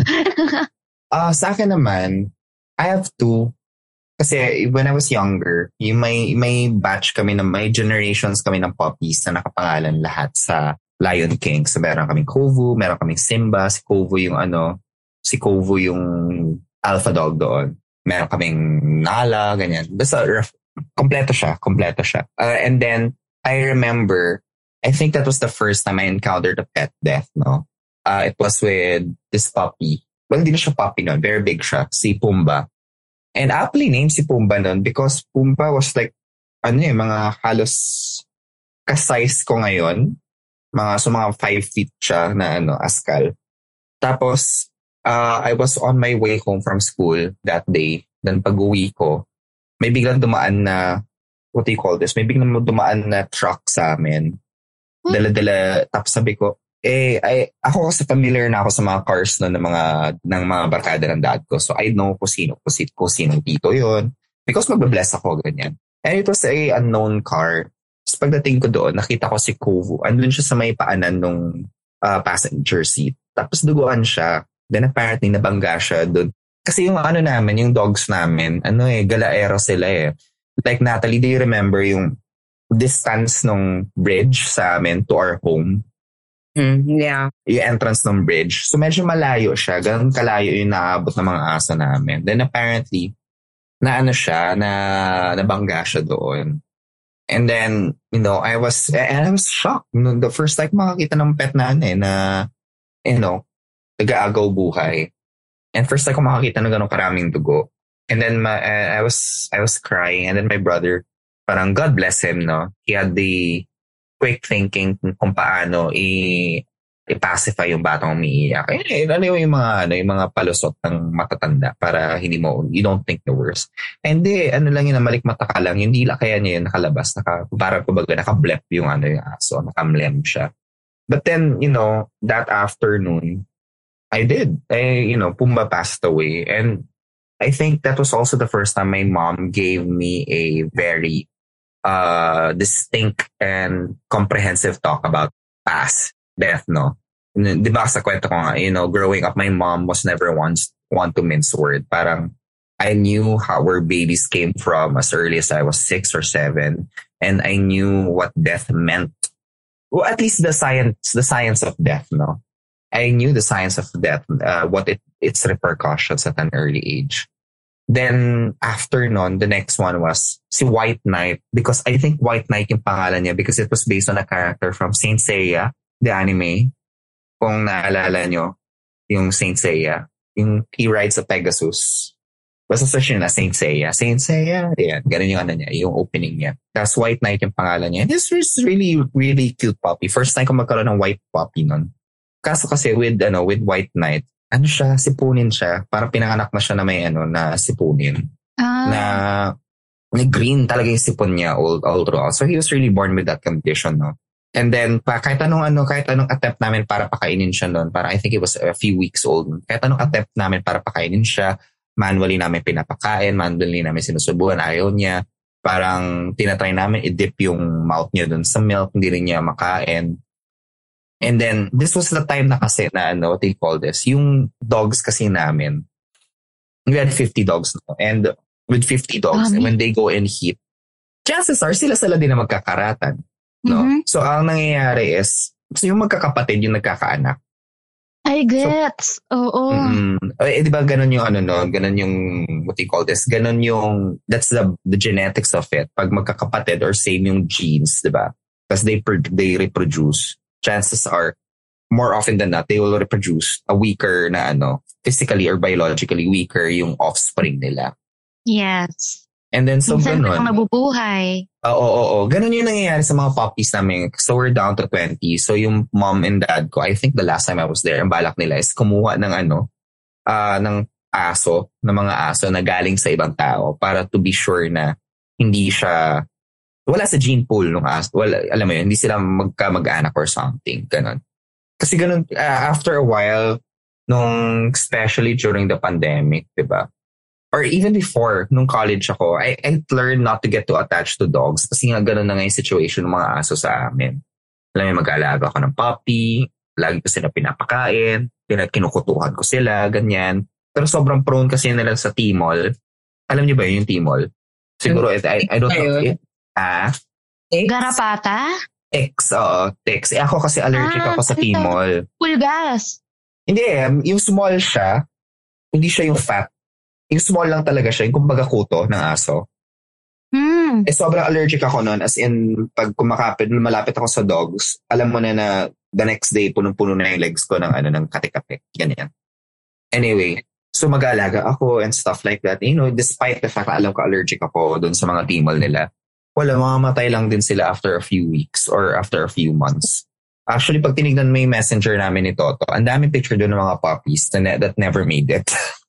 [SPEAKER 4] Ah, sa akin naman, I have two. Kasi when I was younger, yung may, may batch kami, na may generations kami ng puppies na nakapangalan lahat sa Lion King. So meron kaming Kovu, meron kaming Simba, si Kovu yung ano, si Kovu yung alpha dog doon. Meron kaming Nala, ganyan. Basta, ref- kompleto siya, kompleto siya. Uh, and then, I remember, I think that was the first time I encountered a pet death, no? Uh, it was with this puppy. Well, hindi na siya puppy nun. Very big siya. Si Pumbaa. And aptly named si Pumbaa nun because Pumbaa was like, ano eh, mga halos ka-size ko ngayon. Mga, so mga five feet siya na ano, askal. Tapos, uh, I was on my way home from school that day. Then pag-uwi ko, may biglang dumaan na, what do you call this? May biglang dumaan na truck sa amin. Dala-dala. Tapos sabi ko, eh, ay, ako kasi familiar na ako sa mga cars no, ng mga, ng mga barkada ng dad ko. So I know kung sino, kung sino, kung sinong tito yun. Because magbabless ako, ganyan. And it was a unknown car. Tapos pagdating ko doon, nakita ko si Kovu. Andun siya sa may paanan nung uh, passenger seat. Tapos duguan siya. Then apparently nabangga siya doon. Kasi yung ano namin, yung dogs namin, ano eh, galaero sila eh. Like Natalie, do you remember yung distance ng bridge sa amin to our home?
[SPEAKER 5] Mm, yeah.
[SPEAKER 4] Yung entrance ng bridge. So medyo malayo siya. Ganun kalayo yung naabot ng mga aso namin. Then apparently, na ano siya, na nabangga siya doon. And then, you know, I was, and I was shocked. The first time makakita ng pet na ano eh, na, you know, nag-aagaw buhay. And first time ko makakita ng ganun karaming dugo. And then my, uh, I was, I was crying. And then my brother, parang God bless him, no? He had the quick thinking kung paano i- i-pacify yung batang umiiyak. Eh, ano yung mga, ano, yung mga palusot ng matatanda para hindi mo, you don't think the worst. Hindi, ano lang yun, malikmata ka lang, yung dila kaya niya yun nakalabas, naka, parang kumbaga nakablep yung ano yung aso, nakamlem siya. But then, you know, that afternoon, I did. I, you know, Pumbaa passed away. And I think that was also the first time my mom gave me a very uh, distinct and comprehensive talk about past death, no? Di ba sa kwento ko nga, you know, growing up, my mom was never once one to mince word. Parang I knew how where babies came from as early as I was six or seven. And I knew what death meant. Well, at least the science, the science of death, no? I knew the science of death, uh, what it, its repercussions at an early age. Then, after nun, the next one was si White Knight. Because I think White Knight yung pangalan niya because it was based on a character from Saint Seiya, the anime. Kung naalala nyo, yung Saint Seiya. Yung he rides a Pegasus. Basta search nyo na Saint Seiya. Saint Seiya. Yan. Ganun yung ano niya, yung opening niya. Tapos White Knight yung pangalan niya. And this is really, really cute puppy. First time ko magkaroon ng white puppy nun. Kaso kasi with, ano, with White Knight, ano siya, sipunin siya. Parang pinanganak na siya na may, ano, na sipunin.
[SPEAKER 3] Ah.
[SPEAKER 4] Na, na green talaga yung sipon niya all, all throughout. So he was really born with that condition, no? And then, pa, kahit anong, ano, kahit anong attempt namin para pakainin siya nun, para I think it was a few weeks old. Kahit anong attempt namin para pakainin siya, manually namin pinapakain, manually namin sinusubuan, ayaw niya. Parang tinatry namin i-dip yung mouth niya dun sa milk, hindi rin niya makain. And then, this was the time na kasi na, ano, what they call this, yung dogs kasi namin, we had fifty dogs, no? And with fifty dogs,
[SPEAKER 3] Dami.
[SPEAKER 4] and when they go and heat, chances are sila-sila din na magkakaratan. No?
[SPEAKER 3] Mhm.
[SPEAKER 4] So, ang nangyayari is, yung magkakapatid yung nagkakaanak.
[SPEAKER 3] I gets. Oo.
[SPEAKER 4] Mm, eh, di ba ganun yung ano no, ganun yung what do you call this? Ganun yung that's the the genetics of it. Pag magkakapatid or same yung genes, di ba? Because they they reproduce. Chances are more often than not they will reproduce a weaker na ano, physically or biologically weaker yung offspring nila.
[SPEAKER 3] Yes.
[SPEAKER 4] And then so
[SPEAKER 3] Minsan
[SPEAKER 4] ganun.
[SPEAKER 3] lang nabubuhay.
[SPEAKER 4] Oo, oo, oo. Ganun yung nangyayari sa mga puppies namin. So we're down to twenty. So yung mom and dad ko, I think the last time I was there, ang balak nila is kumuha ng ano, uh, ng aso, ng mga aso na galing sa ibang tao para to be sure na hindi siya, wala sa gene pool ng aso. Wala, alam mo yun, hindi sila magka-mag-anak or something. Ganun. Kasi ganun, uh, after a while, nung especially during the pandemic, diba? Or even before, nung college ako, I, I learned not to get too attached to dogs kasi nga ganun na nga yung situation ng mga aso sa amin. Alam mo, mag-aalaga ako ng puppy, lagi ko sila pinapakain, kinukutuhan ko sila, ganyan. Pero sobrang prone kasi nila sa Tmall. Alam niyo ba yung Tmall? Siguro, I, I don't know. It, ah?
[SPEAKER 3] Garapata?
[SPEAKER 4] X, oo. X. Eh, ako kasi allergic
[SPEAKER 3] Ah,
[SPEAKER 4] ako sa
[SPEAKER 3] ito.
[SPEAKER 4] Tmall.
[SPEAKER 3] Pulgas.
[SPEAKER 4] Hindi eh, yung small siya, hindi siya yung fat. Yung small lang talaga siya, yung kumbaga kuto ng aso.
[SPEAKER 3] Hmm.
[SPEAKER 4] Eh, sobrang allergic ako nun. As in, pag kumakapit, malapit ako sa dogs, alam mo na na the next day, punong-puno na yung legs ko ng, ano, ng kati-kati. Ganyan. Anyway, so mag-aalaga ako and stuff like that. You know, despite the fact na alam ko allergic ako dun sa mga Tmall nila, wala, mamamatay lang din sila after a few weeks or after a few months. Actually, pag tinignan mo yung messenger namin ni Toto, ang daming picture doon ng mga puppies na, that never made it.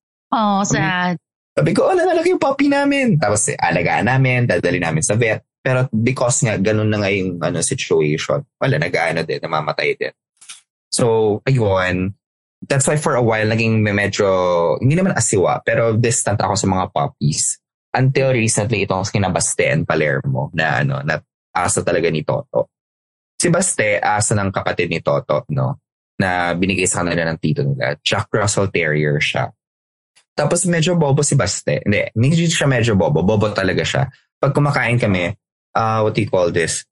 [SPEAKER 3] Oh, sad.
[SPEAKER 4] Sabi ko, oh, nalalaki yung puppy namin. Tapos, eh, alagaan namin, dadali namin sa vet. Pero because nga, ganun na nga yung ano, situation, wala, nag-ano din, namamatay din. So, ayun. That's why for a while, naging medyo, hindi naman asiwa, pero distant ako sa mga puppies. Until recently, itong kina Baste and Palermo, na ano, na aso talaga ni Toto. Si Baste, aso ng kapatid ni Toto, no? Na binigay sa kanila ng tito nila. Jack Russell Terrier siya. Tapos medyo bobo si Baste. Hindi, hindi siya medyo bobo. Bobo talaga siya. Pag kumakain kami, uh, what do you call this?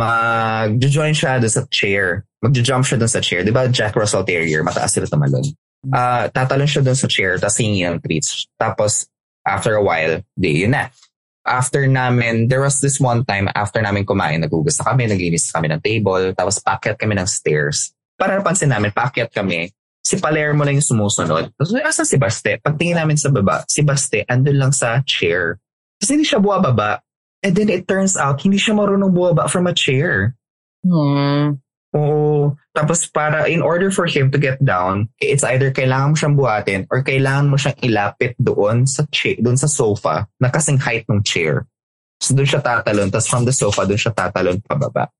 [SPEAKER 4] Mag-join siya doon sa chair. Mag-jump siya doon sa chair. Di ba Jack Russell Terrier, mataas sila tumalon. Uh, tatalon siya doon sa chair, tapos hingi ng treats. Tapos, after a while, di, yun na. After namin, there was this one time, after namin kumain, nagugas na kami, naglinis kami ng table, tapos paakyat kami ng stairs. Para napansin namin, paakyat kami, si Palermo lang yung sumusunod. Tapos, asan si Baste? Pagtingin namin sa baba, si Baste, andun lang sa chair. Kasi hindi siya buwababa. And then it turns out, hindi siya marunong buwaba from a chair.
[SPEAKER 5] Hmm.
[SPEAKER 4] Oo. Tapos para, in order for him to get down, it's either kailangan mo siyang buhatin or kailangan mo siyang ilapit doon sa chair, doon sa sofa, na kasing height ng chair. So doon siya tatalon. Tapos from the sofa, doon siya tatalon pababa.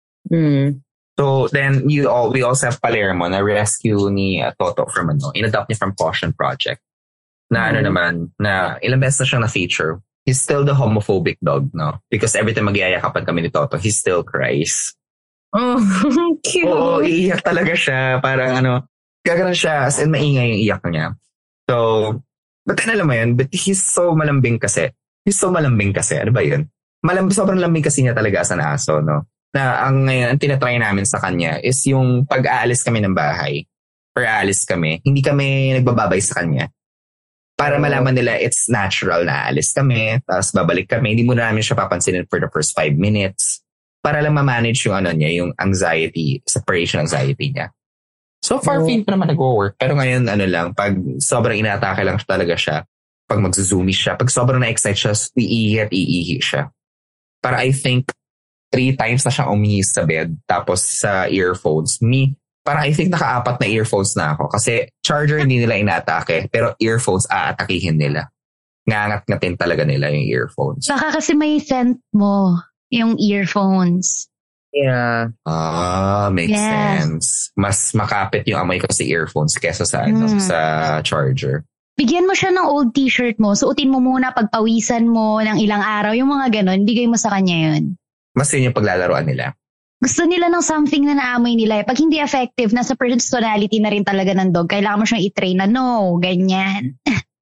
[SPEAKER 5] Hmm.
[SPEAKER 4] So then you all we also have Palermo na rescue ni uh, Toto from ano, in-adopt niya from Caution Project. Na mm. ano naman, na ilang beses na siyang na-feature. He's still the homophobic dog, no? Because every time magyayakapan kami ni Toto, he still cries.
[SPEAKER 5] Oh, cute.
[SPEAKER 4] Oo, iiyak talaga siya. Parang ano, gaganon siya as in maingay yung iyak niya. So, but then alam mo yun, but he's so malambing kasi. He's so malambing kasi. Ano ba yun? Malambing, sobrang lambing kasi niya talaga as an aso, no? Na ang ngayon, ang tinatry namin sa kanya is yung pag-aalis kami ng bahay or aalis kami, hindi kami nagbababay sa kanya. Para malaman nila it's natural na aalis kami, tapos babalik kami. Hindi muna namin siya papansinin for the first five minutes para lang ma-manage yung ano niya, yung anxiety, separation anxiety niya. So far, oh. Feel pa naman nag-work. Pero ngayon, ano lang, pag sobrang inaatake lang talaga siya, pag mag-zoomy siya, pag sobrang na-excite siya, iihi at iihi siya. Para I think, three times na siyang umihi sa bed, tapos sa earphones. Me, parang I think nakaapat na earphones na ako. Kasi charger hindi nila inaatake, pero earphones aatakihin nila. Ngangat-ngatin talaga nila yung earphones.
[SPEAKER 3] Baka kasi may scent mo, yung earphones.
[SPEAKER 5] Yeah.
[SPEAKER 4] Ah, makes
[SPEAKER 3] Yes.
[SPEAKER 4] sense. Mas makapit yung amoy ko sa earphones kesa sa, ano,
[SPEAKER 3] Hmm.
[SPEAKER 4] sa charger.
[SPEAKER 3] Bigyan mo siya ng old t-shirt mo, suotin mo muna pagpawisan mo ng ilang araw, yung mga ganon, bigay mo sa kanya yun.
[SPEAKER 4] Mas yun yung paglalaroan nila.
[SPEAKER 3] Gusto nila ng something na naamoy nila. Pag hindi effective, nasa personality na rin talaga ng dog. Kailangan mo siyang i-train na, no, ganyan.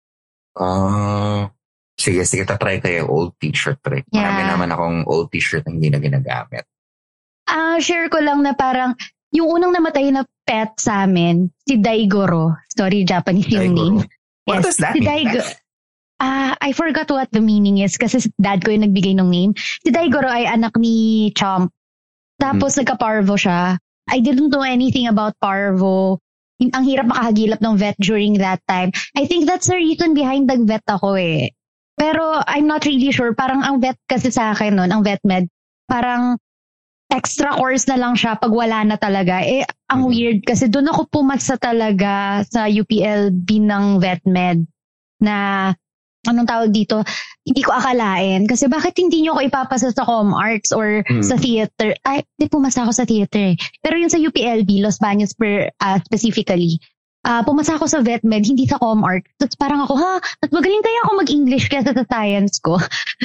[SPEAKER 4] Ah, sige, sige, tatry ko yung old t-shirt. Pre. Marami
[SPEAKER 3] Yeah.
[SPEAKER 4] naman akong old t-shirt na hindi na ginagamit.
[SPEAKER 3] Ah, share ko lang na parang, yung unang namatay na pet sa amin, si Daigoro. Sorry, Japanese yung
[SPEAKER 4] Daigoro.
[SPEAKER 3] name.
[SPEAKER 4] What does that
[SPEAKER 3] si
[SPEAKER 4] mean?
[SPEAKER 3] Daigo- Ah, I forgot what the meaning is kasi dad ko yung nagbigay ng name. Si Daigoro ay anak ni Chomp. Tapos
[SPEAKER 4] Hmm.
[SPEAKER 3] nagka-parvo siya. I didn't know anything about parvo. Hin- Ang hirap makahagilap ng vet during that time. I think that's the reason behind nag-vet ako eh. Pero I'm not really sure. Parang ang vet kasi sa akin nun, ang vet med, parang extra course na lang siya pag wala na talaga. Eh, ang
[SPEAKER 4] Mhm.
[SPEAKER 3] weird kasi doon ako pumasa talaga sa U P L B ng vet med na anong tawag dito, hindi ko akalain. Kasi bakit hindi nyo ako ipapasa sa Com Arts or
[SPEAKER 4] Hmm.
[SPEAKER 3] sa theater? Ay, hindi pumasa ako sa theater eh. Pero yung sa U P L B, Los Baños per, ah, specifically, ah pumasa ako sa vet med, hindi sa Com Arts. Tapos parang ako, ha, mas magaling kaya ako mag-English kaysa sa science ko.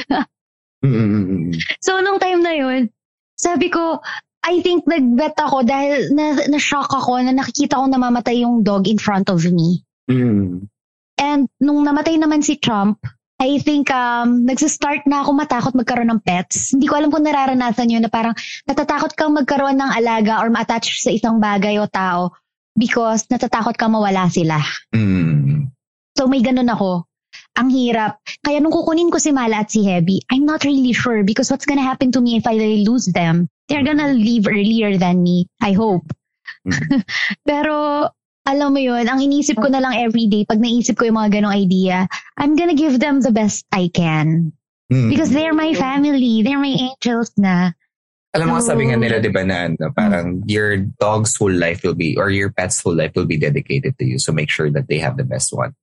[SPEAKER 4] Mm-mm.
[SPEAKER 3] So, nung time na yun, sabi ko, I think nag-vet ako dahil na, na-shock ako na nakikita ko namamatay yung dog in front of me.
[SPEAKER 4] Mm.
[SPEAKER 3] And nung namatay naman si Trump, I think um, nagsistart na ako matakot magkaroon ng pets. Hindi ko alam kung nararanasan yun na parang natatakot kang magkaroon ng alaga or ma-attach sa isang bagay o tao because natatakot kang mawala sila.
[SPEAKER 4] Mm.
[SPEAKER 3] So may ganun ako. Ang hirap. Kaya nung kukunin ko si Mala at si Heavy, I'm not really sure because what's gonna happen to me if I lose them? They're gonna leave earlier than me. I hope.
[SPEAKER 4] Mm.
[SPEAKER 3] Pero alam mo yun, ang inisip ko na lang everyday pag naisip ko yung mga ganong idea, I'm gonna give them the best I can.
[SPEAKER 4] Mm.
[SPEAKER 3] Because they're my family. They're my angels na.
[SPEAKER 4] Alam mo,
[SPEAKER 3] So-
[SPEAKER 4] sabi nga nila, di ba, na ano, parang your dog's whole life will be, or your pet's whole life will be dedicated to you. So make sure that they have the best one.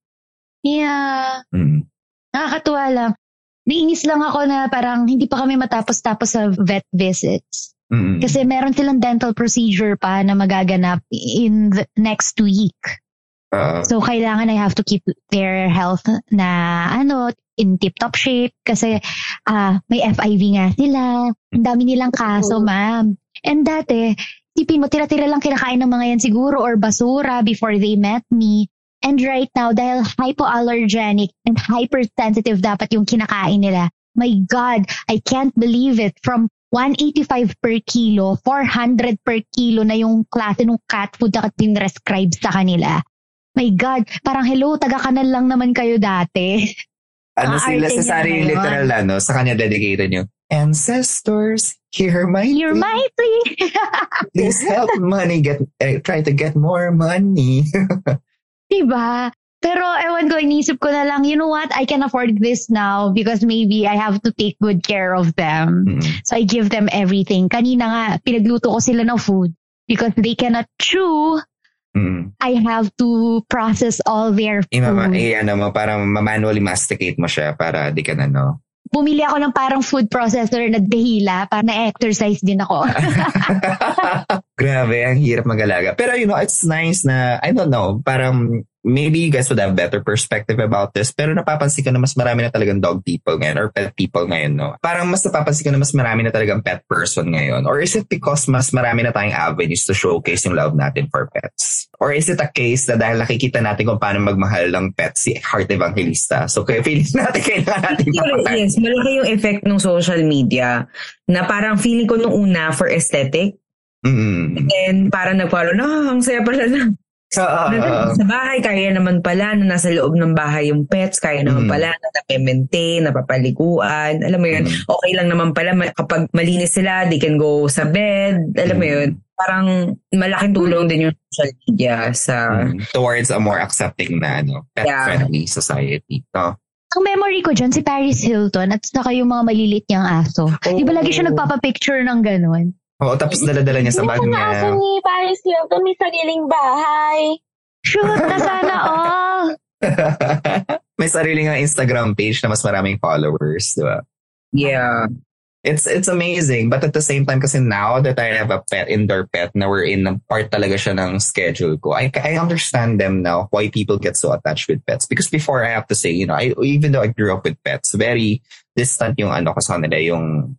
[SPEAKER 3] Yeah.
[SPEAKER 4] Mm.
[SPEAKER 3] Nakakatuwa lang. Nainis lang ako na parang hindi pa kami matapos-tapos sa vet visits.
[SPEAKER 4] Mm.
[SPEAKER 3] Kasi meron silang dental procedure pa na magaganap in the next week.
[SPEAKER 4] Uh,
[SPEAKER 3] So, kailangan I have to keep their health na ano, in tip-top shape kasi ah may F I V nga sila. Ang dami nilang kaso, ma'am. And dati, tipin mo, tira-tira lang kinakain ng mga yan siguro or basura before they met me. And right now, dahil hypoallergenic and hypersensitive dapat yung kinakain nila, my God, I can't believe it. From one eighty-five per kilo, four hundred per kilo na yung klase ng cat food na pinrescribe sa kanila. My God, parang hello, taga-kanal lang naman kayo dati.
[SPEAKER 4] ano
[SPEAKER 3] Ah,
[SPEAKER 4] sila
[SPEAKER 3] arte
[SPEAKER 4] sa
[SPEAKER 3] niya
[SPEAKER 4] sarili
[SPEAKER 3] ngayon.
[SPEAKER 4] literal, ano, sa kanya dedicated yung ancestors, hear my
[SPEAKER 3] You're
[SPEAKER 4] plea.
[SPEAKER 3] my plea.
[SPEAKER 4] Please help money get, eh, try to get more money.
[SPEAKER 3] Diba? Pero ewan ko, inisip ko na lang, you know what, I can afford this now because maybe I have to take good care of them.
[SPEAKER 4] Mm.
[SPEAKER 3] So I give them everything. Kanina nga, pinagluto ko sila ng food because they cannot chew.
[SPEAKER 4] Mm.
[SPEAKER 3] I have to process all their food.
[SPEAKER 4] Imama, eh, ano mo, parang manually masticate mo siya para di ka na, no?
[SPEAKER 3] Bumili ako ng parang food processor na dahila para na-exercise din ako.
[SPEAKER 4] Grabe, ang hirap mag-alaga. Pero you know, it's nice na, I don't know, parang maybe you guys would have better perspective about this. Pero napapansin ko na mas marami na talagang dog people ngayon or pet people ngayon, no? Parang mas napapansin ko na mas marami na talagang pet person ngayon. Or is it because mas marami na tayong avenues to showcase yung love natin for pets? Or is it a case na dahil nakikita natin kung paano magmahal ng pet si Heart Evangelista? So kaya feeling natin kailangan natin
[SPEAKER 5] Pero yes, malaki yung effect ng social media na parang feeling ko nung una for aesthetic.
[SPEAKER 4] Mm-hmm.
[SPEAKER 5] And parang nagpalo, no, ang saya pala na.
[SPEAKER 4] Uh, uh,
[SPEAKER 5] sa bahay, kaya naman pala na nasa loob ng bahay yung pets, kaya naman
[SPEAKER 4] Mm.
[SPEAKER 5] pala na nape-maintain, napapaliguan. Alam mo yun,
[SPEAKER 4] Mm.
[SPEAKER 5] okay lang naman pala ma- kapag malinis sila, they can go sa bed. Alam mo
[SPEAKER 4] Mm.
[SPEAKER 5] yun, parang malaking tulong din yung social media sa...
[SPEAKER 4] mm, towards a more accepting na ano,
[SPEAKER 5] Yeah.
[SPEAKER 4] pet-friendly society. No?
[SPEAKER 3] Ang memory ko dyan, si Paris Hilton at saka yung mga maliliit niyang aso.
[SPEAKER 4] Oh.
[SPEAKER 3] Di ba lagi siya nagpapapicture ng ganun?
[SPEAKER 4] Oo, tapos dala-dala niya sa bag
[SPEAKER 6] Yung
[SPEAKER 4] niya.
[SPEAKER 6] aso ni Paris Hilton, may sariling bahay.
[SPEAKER 3] Shoot na sana all!
[SPEAKER 4] May sarili nga Instagram page na mas maraming followers, di ba?
[SPEAKER 5] Yeah.
[SPEAKER 4] It's it's amazing. But at the same time, kasi now that I have a pet, indoor pet, na we're in, part talaga siya ng schedule ko, I, I understand them now, why people get so attached with pets. Because before, I have to say, you know, I, even though I grew up with pets, very distant yung ano ko sa kanila, yung,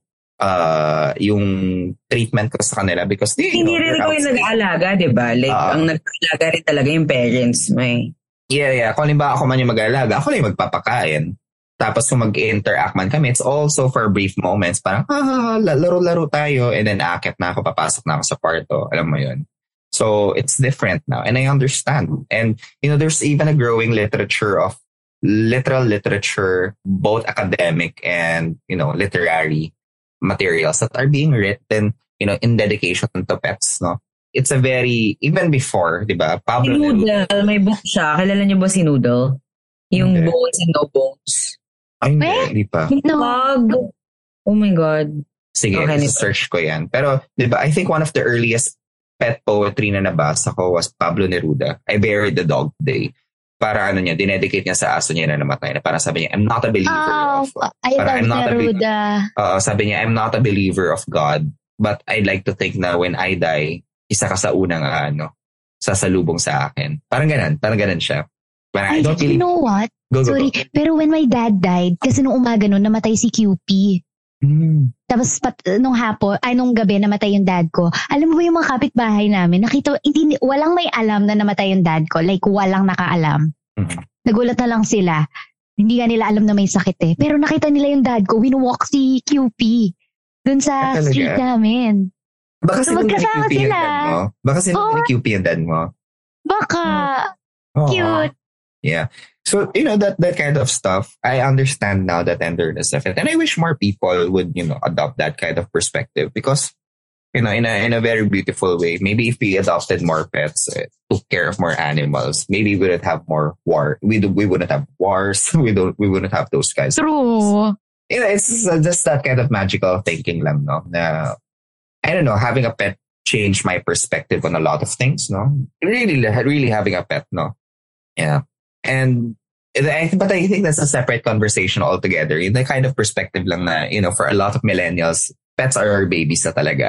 [SPEAKER 4] uh, yung treatment ko sa kanila. Because they, you
[SPEAKER 5] Hindi
[SPEAKER 4] know,
[SPEAKER 5] rin
[SPEAKER 4] they're
[SPEAKER 5] ikaw yung
[SPEAKER 4] outside.
[SPEAKER 5] nag-aalaga, di ba? Like,
[SPEAKER 4] Uh,
[SPEAKER 5] ang nag-aalaga rin talaga yung parents mo eh.
[SPEAKER 4] Yeah, yeah. Kung halimbawa ako man yung mag-aalaga, ako lang yung magpapakain. Tapos kung mag-interact man kami, it's also for brief moments. Parang, ah, laro-laro tayo. And then akit na ako, papasok na ako sa kwarto. Alam mo yun. So, it's different now. And I understand. And, you know, there's even a growing literature of literal literature, both academic and, you know, literary materials that are being written, you know, in dedication to pets, no? It's a very, even before, di ba?
[SPEAKER 5] Si
[SPEAKER 4] Pablo
[SPEAKER 5] Noodle, may book siya. Kilala niyo ba si Noodle? Yung
[SPEAKER 4] Hindi.
[SPEAKER 5] Bones and No Bones.
[SPEAKER 4] Ay, hindi,
[SPEAKER 3] Eh?
[SPEAKER 4] hindi pa.
[SPEAKER 3] No.
[SPEAKER 5] Wag. Oh my God.
[SPEAKER 4] Sige,
[SPEAKER 5] Okay,
[SPEAKER 4] search ko yan. Pero, di ba, I think one of the earliest pet poetry na nabasa ko was Pablo Neruda, I Buried the Dog Day. Para ano niya, dinedicate niya sa aso niya na namatay. Na parang sabi niya, I'm not a believer
[SPEAKER 3] Oh,
[SPEAKER 4] of...
[SPEAKER 3] I
[SPEAKER 4] parang, I'm
[SPEAKER 3] love
[SPEAKER 4] not a be-
[SPEAKER 3] Neruda.
[SPEAKER 4] uh, sabi niya, I'm not a believer of God, but I'd like to think na when I die, isa ka sa unang uh, ano, sasalubong sa akin. Parang ganun, parang ganun siya. Parang, I
[SPEAKER 3] Ay,
[SPEAKER 4] don't
[SPEAKER 3] you
[SPEAKER 4] believe...
[SPEAKER 3] know what?
[SPEAKER 4] Go, go,
[SPEAKER 3] Sorry,
[SPEAKER 4] go.
[SPEAKER 3] pero when my dad died, kasi nung umaga nun, namatay si Q P.
[SPEAKER 4] Hmm.
[SPEAKER 3] Tapos pat, nung hapon, ay nung gabi, namatay yung dad ko. Alam mo ba yung mga kapitbahay namin, nakita, hindi, walang may alam na namatay yung dad ko. Like, walang nakaalam.
[SPEAKER 4] Mhm.
[SPEAKER 3] Nagulat na lang sila. Hindi nga nila alam na may sakit eh. Pero nakita nila yung dad ko, winwalk si Q P. Dun sa
[SPEAKER 4] Ah, talaga?
[SPEAKER 3] street namin.
[SPEAKER 4] Baka
[SPEAKER 3] So,
[SPEAKER 4] sino ni
[SPEAKER 3] magkasama
[SPEAKER 4] Q P yung
[SPEAKER 3] sila.
[SPEAKER 4] dad mo? Baka sino
[SPEAKER 3] Oo.
[SPEAKER 4] ni Q P yung dad mo?
[SPEAKER 3] Baka,
[SPEAKER 4] Oo.
[SPEAKER 3] cute.
[SPEAKER 4] Yeah. So, you know, that that kind of stuff, I understand now the tenderness of it. And I wish more people would, you know, adopt that kind of perspective because, you know, in a in a very beautiful way, maybe if we adopted more pets, uh, took care of more animals, maybe we would have more war. We do, we wouldn't have wars. We don't, we wouldn't have those guys.
[SPEAKER 3] True.
[SPEAKER 4] You know, it's uh, just that kind of magical thinking lang, no? Na, I don't know, having a pet changed my perspective on a lot of things, no? Really, really having a pet, no? Yeah. And I, but I think that's a separate conversation altogether. Yung the kind of perspective lang na, you know, for a lot of millennials, pets are our babies na talaga.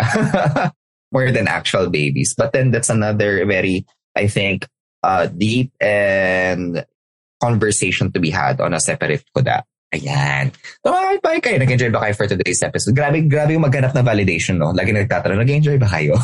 [SPEAKER 4] More than actual babies. But then that's another very, I think, uh, deep and conversation to be had on a separate kuda. Ayan. So, bakit ba kayo? Nag-enjoy ba kayo for today's episode? Grabe, grabe yung maghanap na validation, no? Lagi nagtatanong, nag-enjoy ba kayo?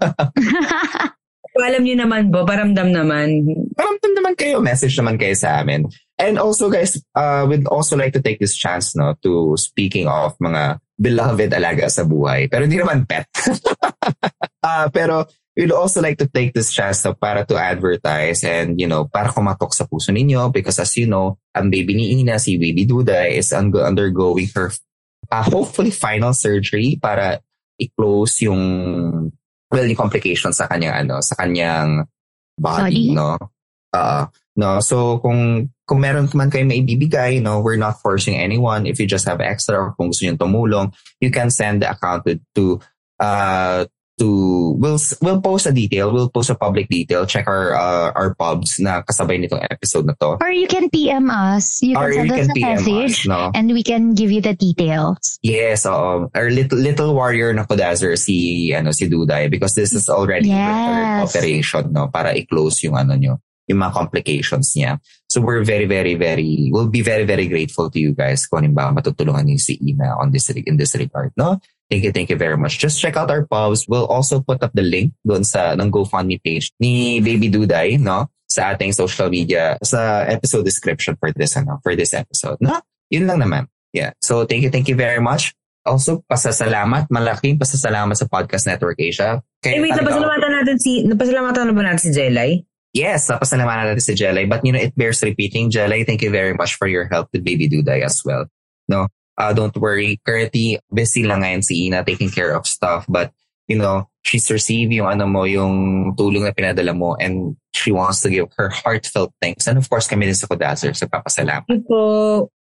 [SPEAKER 5] Alam niyo naman, Bo, paramdam naman.
[SPEAKER 4] Paramdam naman kayo, message naman kayo sa amin. And also, guys, uh, we'd also like to take this chance, no, to speaking of mga beloved alaga sa buhay. Pero hindi naman pet. uh, pero we'd also like to take this chance no, para to advertise and, you know, para kumatok sa puso ninyo because as you know, ang baby ni Ina, si Baby Duda, is un- undergoing her uh, hopefully final surgery para i-close yung well, yung complications sa kanyang ano, sa kanyang body,
[SPEAKER 3] Body?
[SPEAKER 4] no? Uh, no, so kung kung meron man kayo maibibigay, no, we're not forcing anyone. If you just have extra or kung gusto nyo tumulong, you can send the account to uh to we'll we'll post a detail, we'll post a public detail. Check our uh, our pubs na kasabay nitong episode na to.
[SPEAKER 3] Or you can P M us. You can
[SPEAKER 4] Or
[SPEAKER 3] send
[SPEAKER 4] you
[SPEAKER 3] us
[SPEAKER 4] can
[SPEAKER 3] a
[SPEAKER 4] P M
[SPEAKER 3] message
[SPEAKER 4] us, no?
[SPEAKER 3] and we can give you the details.
[SPEAKER 4] Yes, um, our little little warrior na Kudazer si ano si Duday because this is already
[SPEAKER 3] Yes.
[SPEAKER 4] the third operation, no, para i-close yung ano nyo, yung mga complications niya. So we're very very very we'll be very very grateful to you guys kung halimbawa matutulungan niyo si Ina on this in this regard, no? Thank you, thank you very much. Just check out our pubs. We'll also put up the link doon sa ng GoFundMe page ni Baby Duday, no? Sa ating social media, sa episode description for this ano, for this episode. No? Yun lang naman. Yeah. So thank you, thank you very much. Also, pasasalamat, malaking pasasalamat sa Podcast Network Asia.
[SPEAKER 5] Eh, wait, napasalamatan natin si, napasalamatan na ba natin si Jelay?
[SPEAKER 4] Yes, napasalamatan natin si Jelay. But, you know, it bears repeating. Jelay, thank you very much for your help with Baby Duday as well. No, uh, don't worry. Currently, busy lang ngayon si Ina taking care of stuff. But, you know, she's received yung ano mo, yung tulong na pinadala mo and she wants to give her heartfelt thanks. And of course, kami din sa Kudazer sa papasalamat.
[SPEAKER 5] Ito,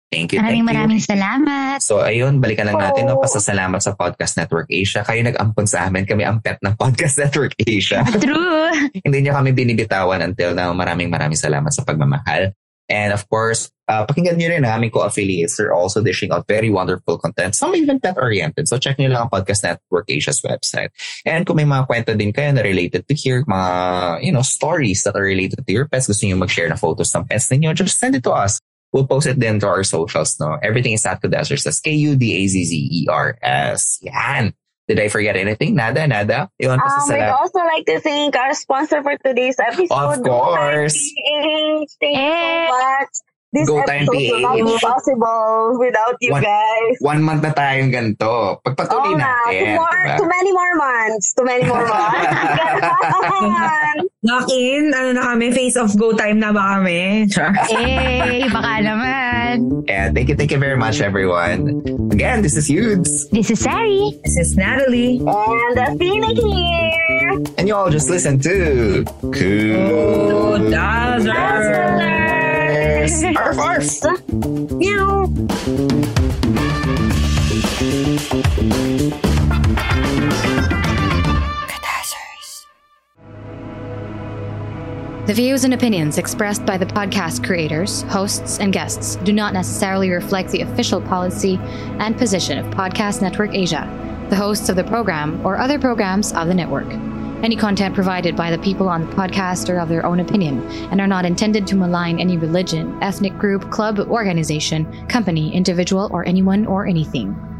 [SPEAKER 4] Thank you,
[SPEAKER 3] Maraming
[SPEAKER 4] thank you.
[SPEAKER 3] maraming salamat.
[SPEAKER 4] So ayun, balikan lang natin, no? Pasasalamat sa Podcast Network Asia. Kayo nag-ampon sa amin, kami ang pet ng Podcast Network Asia.
[SPEAKER 3] True.
[SPEAKER 4] Hindi niyo kami binibitawan until now. Maraming maraming salamat sa pagmamahal. And of course, uh, pakinggan niyo rin ang aming co-affiliates. They're also dishing out very wonderful content. Some even pet-oriented. So check niyo lang ang Podcast Network Asia's website. And kung may mga kwento din kayo na related to here, mga, you know, stories that are related to your pets, gusto niyo mag-share na photos ng pets ninyo, just send it to us. We'll post it then to our socials, no? Everything is at Kudazzers. That's K U D A Z Z E R S. Yan. Did I forget anything? Nada, nada. Yun,
[SPEAKER 6] Um, we'd also like to thank our sponsor for today's episode.
[SPEAKER 4] Of course.
[SPEAKER 6] Thank you
[SPEAKER 3] Eh.
[SPEAKER 6] so much. This
[SPEAKER 4] Go Time
[SPEAKER 6] episode will not
[SPEAKER 4] P
[SPEAKER 6] be
[SPEAKER 4] H.
[SPEAKER 6] possible without you
[SPEAKER 4] One-
[SPEAKER 6] guys.
[SPEAKER 4] One month na tayong ganito. Pagpatuloy
[SPEAKER 6] Oo nga,
[SPEAKER 4] natin.
[SPEAKER 6] too, more,
[SPEAKER 4] diba?
[SPEAKER 6] too many more months. Too many more months. Ganon.
[SPEAKER 5] Lock in, ano na kami, face of go time na ba kami? Char.
[SPEAKER 3] Eh, baka naman.
[SPEAKER 4] And thank you, thank you very much, everyone. Again, this is Yudes.
[SPEAKER 3] This is Sari.
[SPEAKER 5] This is Natalie.
[SPEAKER 6] And Athena here.
[SPEAKER 4] And you all just listen to Cool
[SPEAKER 5] Dazzlers.
[SPEAKER 4] Arf, arf.
[SPEAKER 5] Meow.
[SPEAKER 10] The views and opinions expressed by the podcast creators, hosts, and guests do not necessarily reflect the official policy and position of Podcast Network Asia, the hosts of the program, or other programs of the network. Any content provided by the people on the podcast are of their own opinion and are not intended to malign any religion, ethnic group, club, organization, company, individual, or anyone or anything.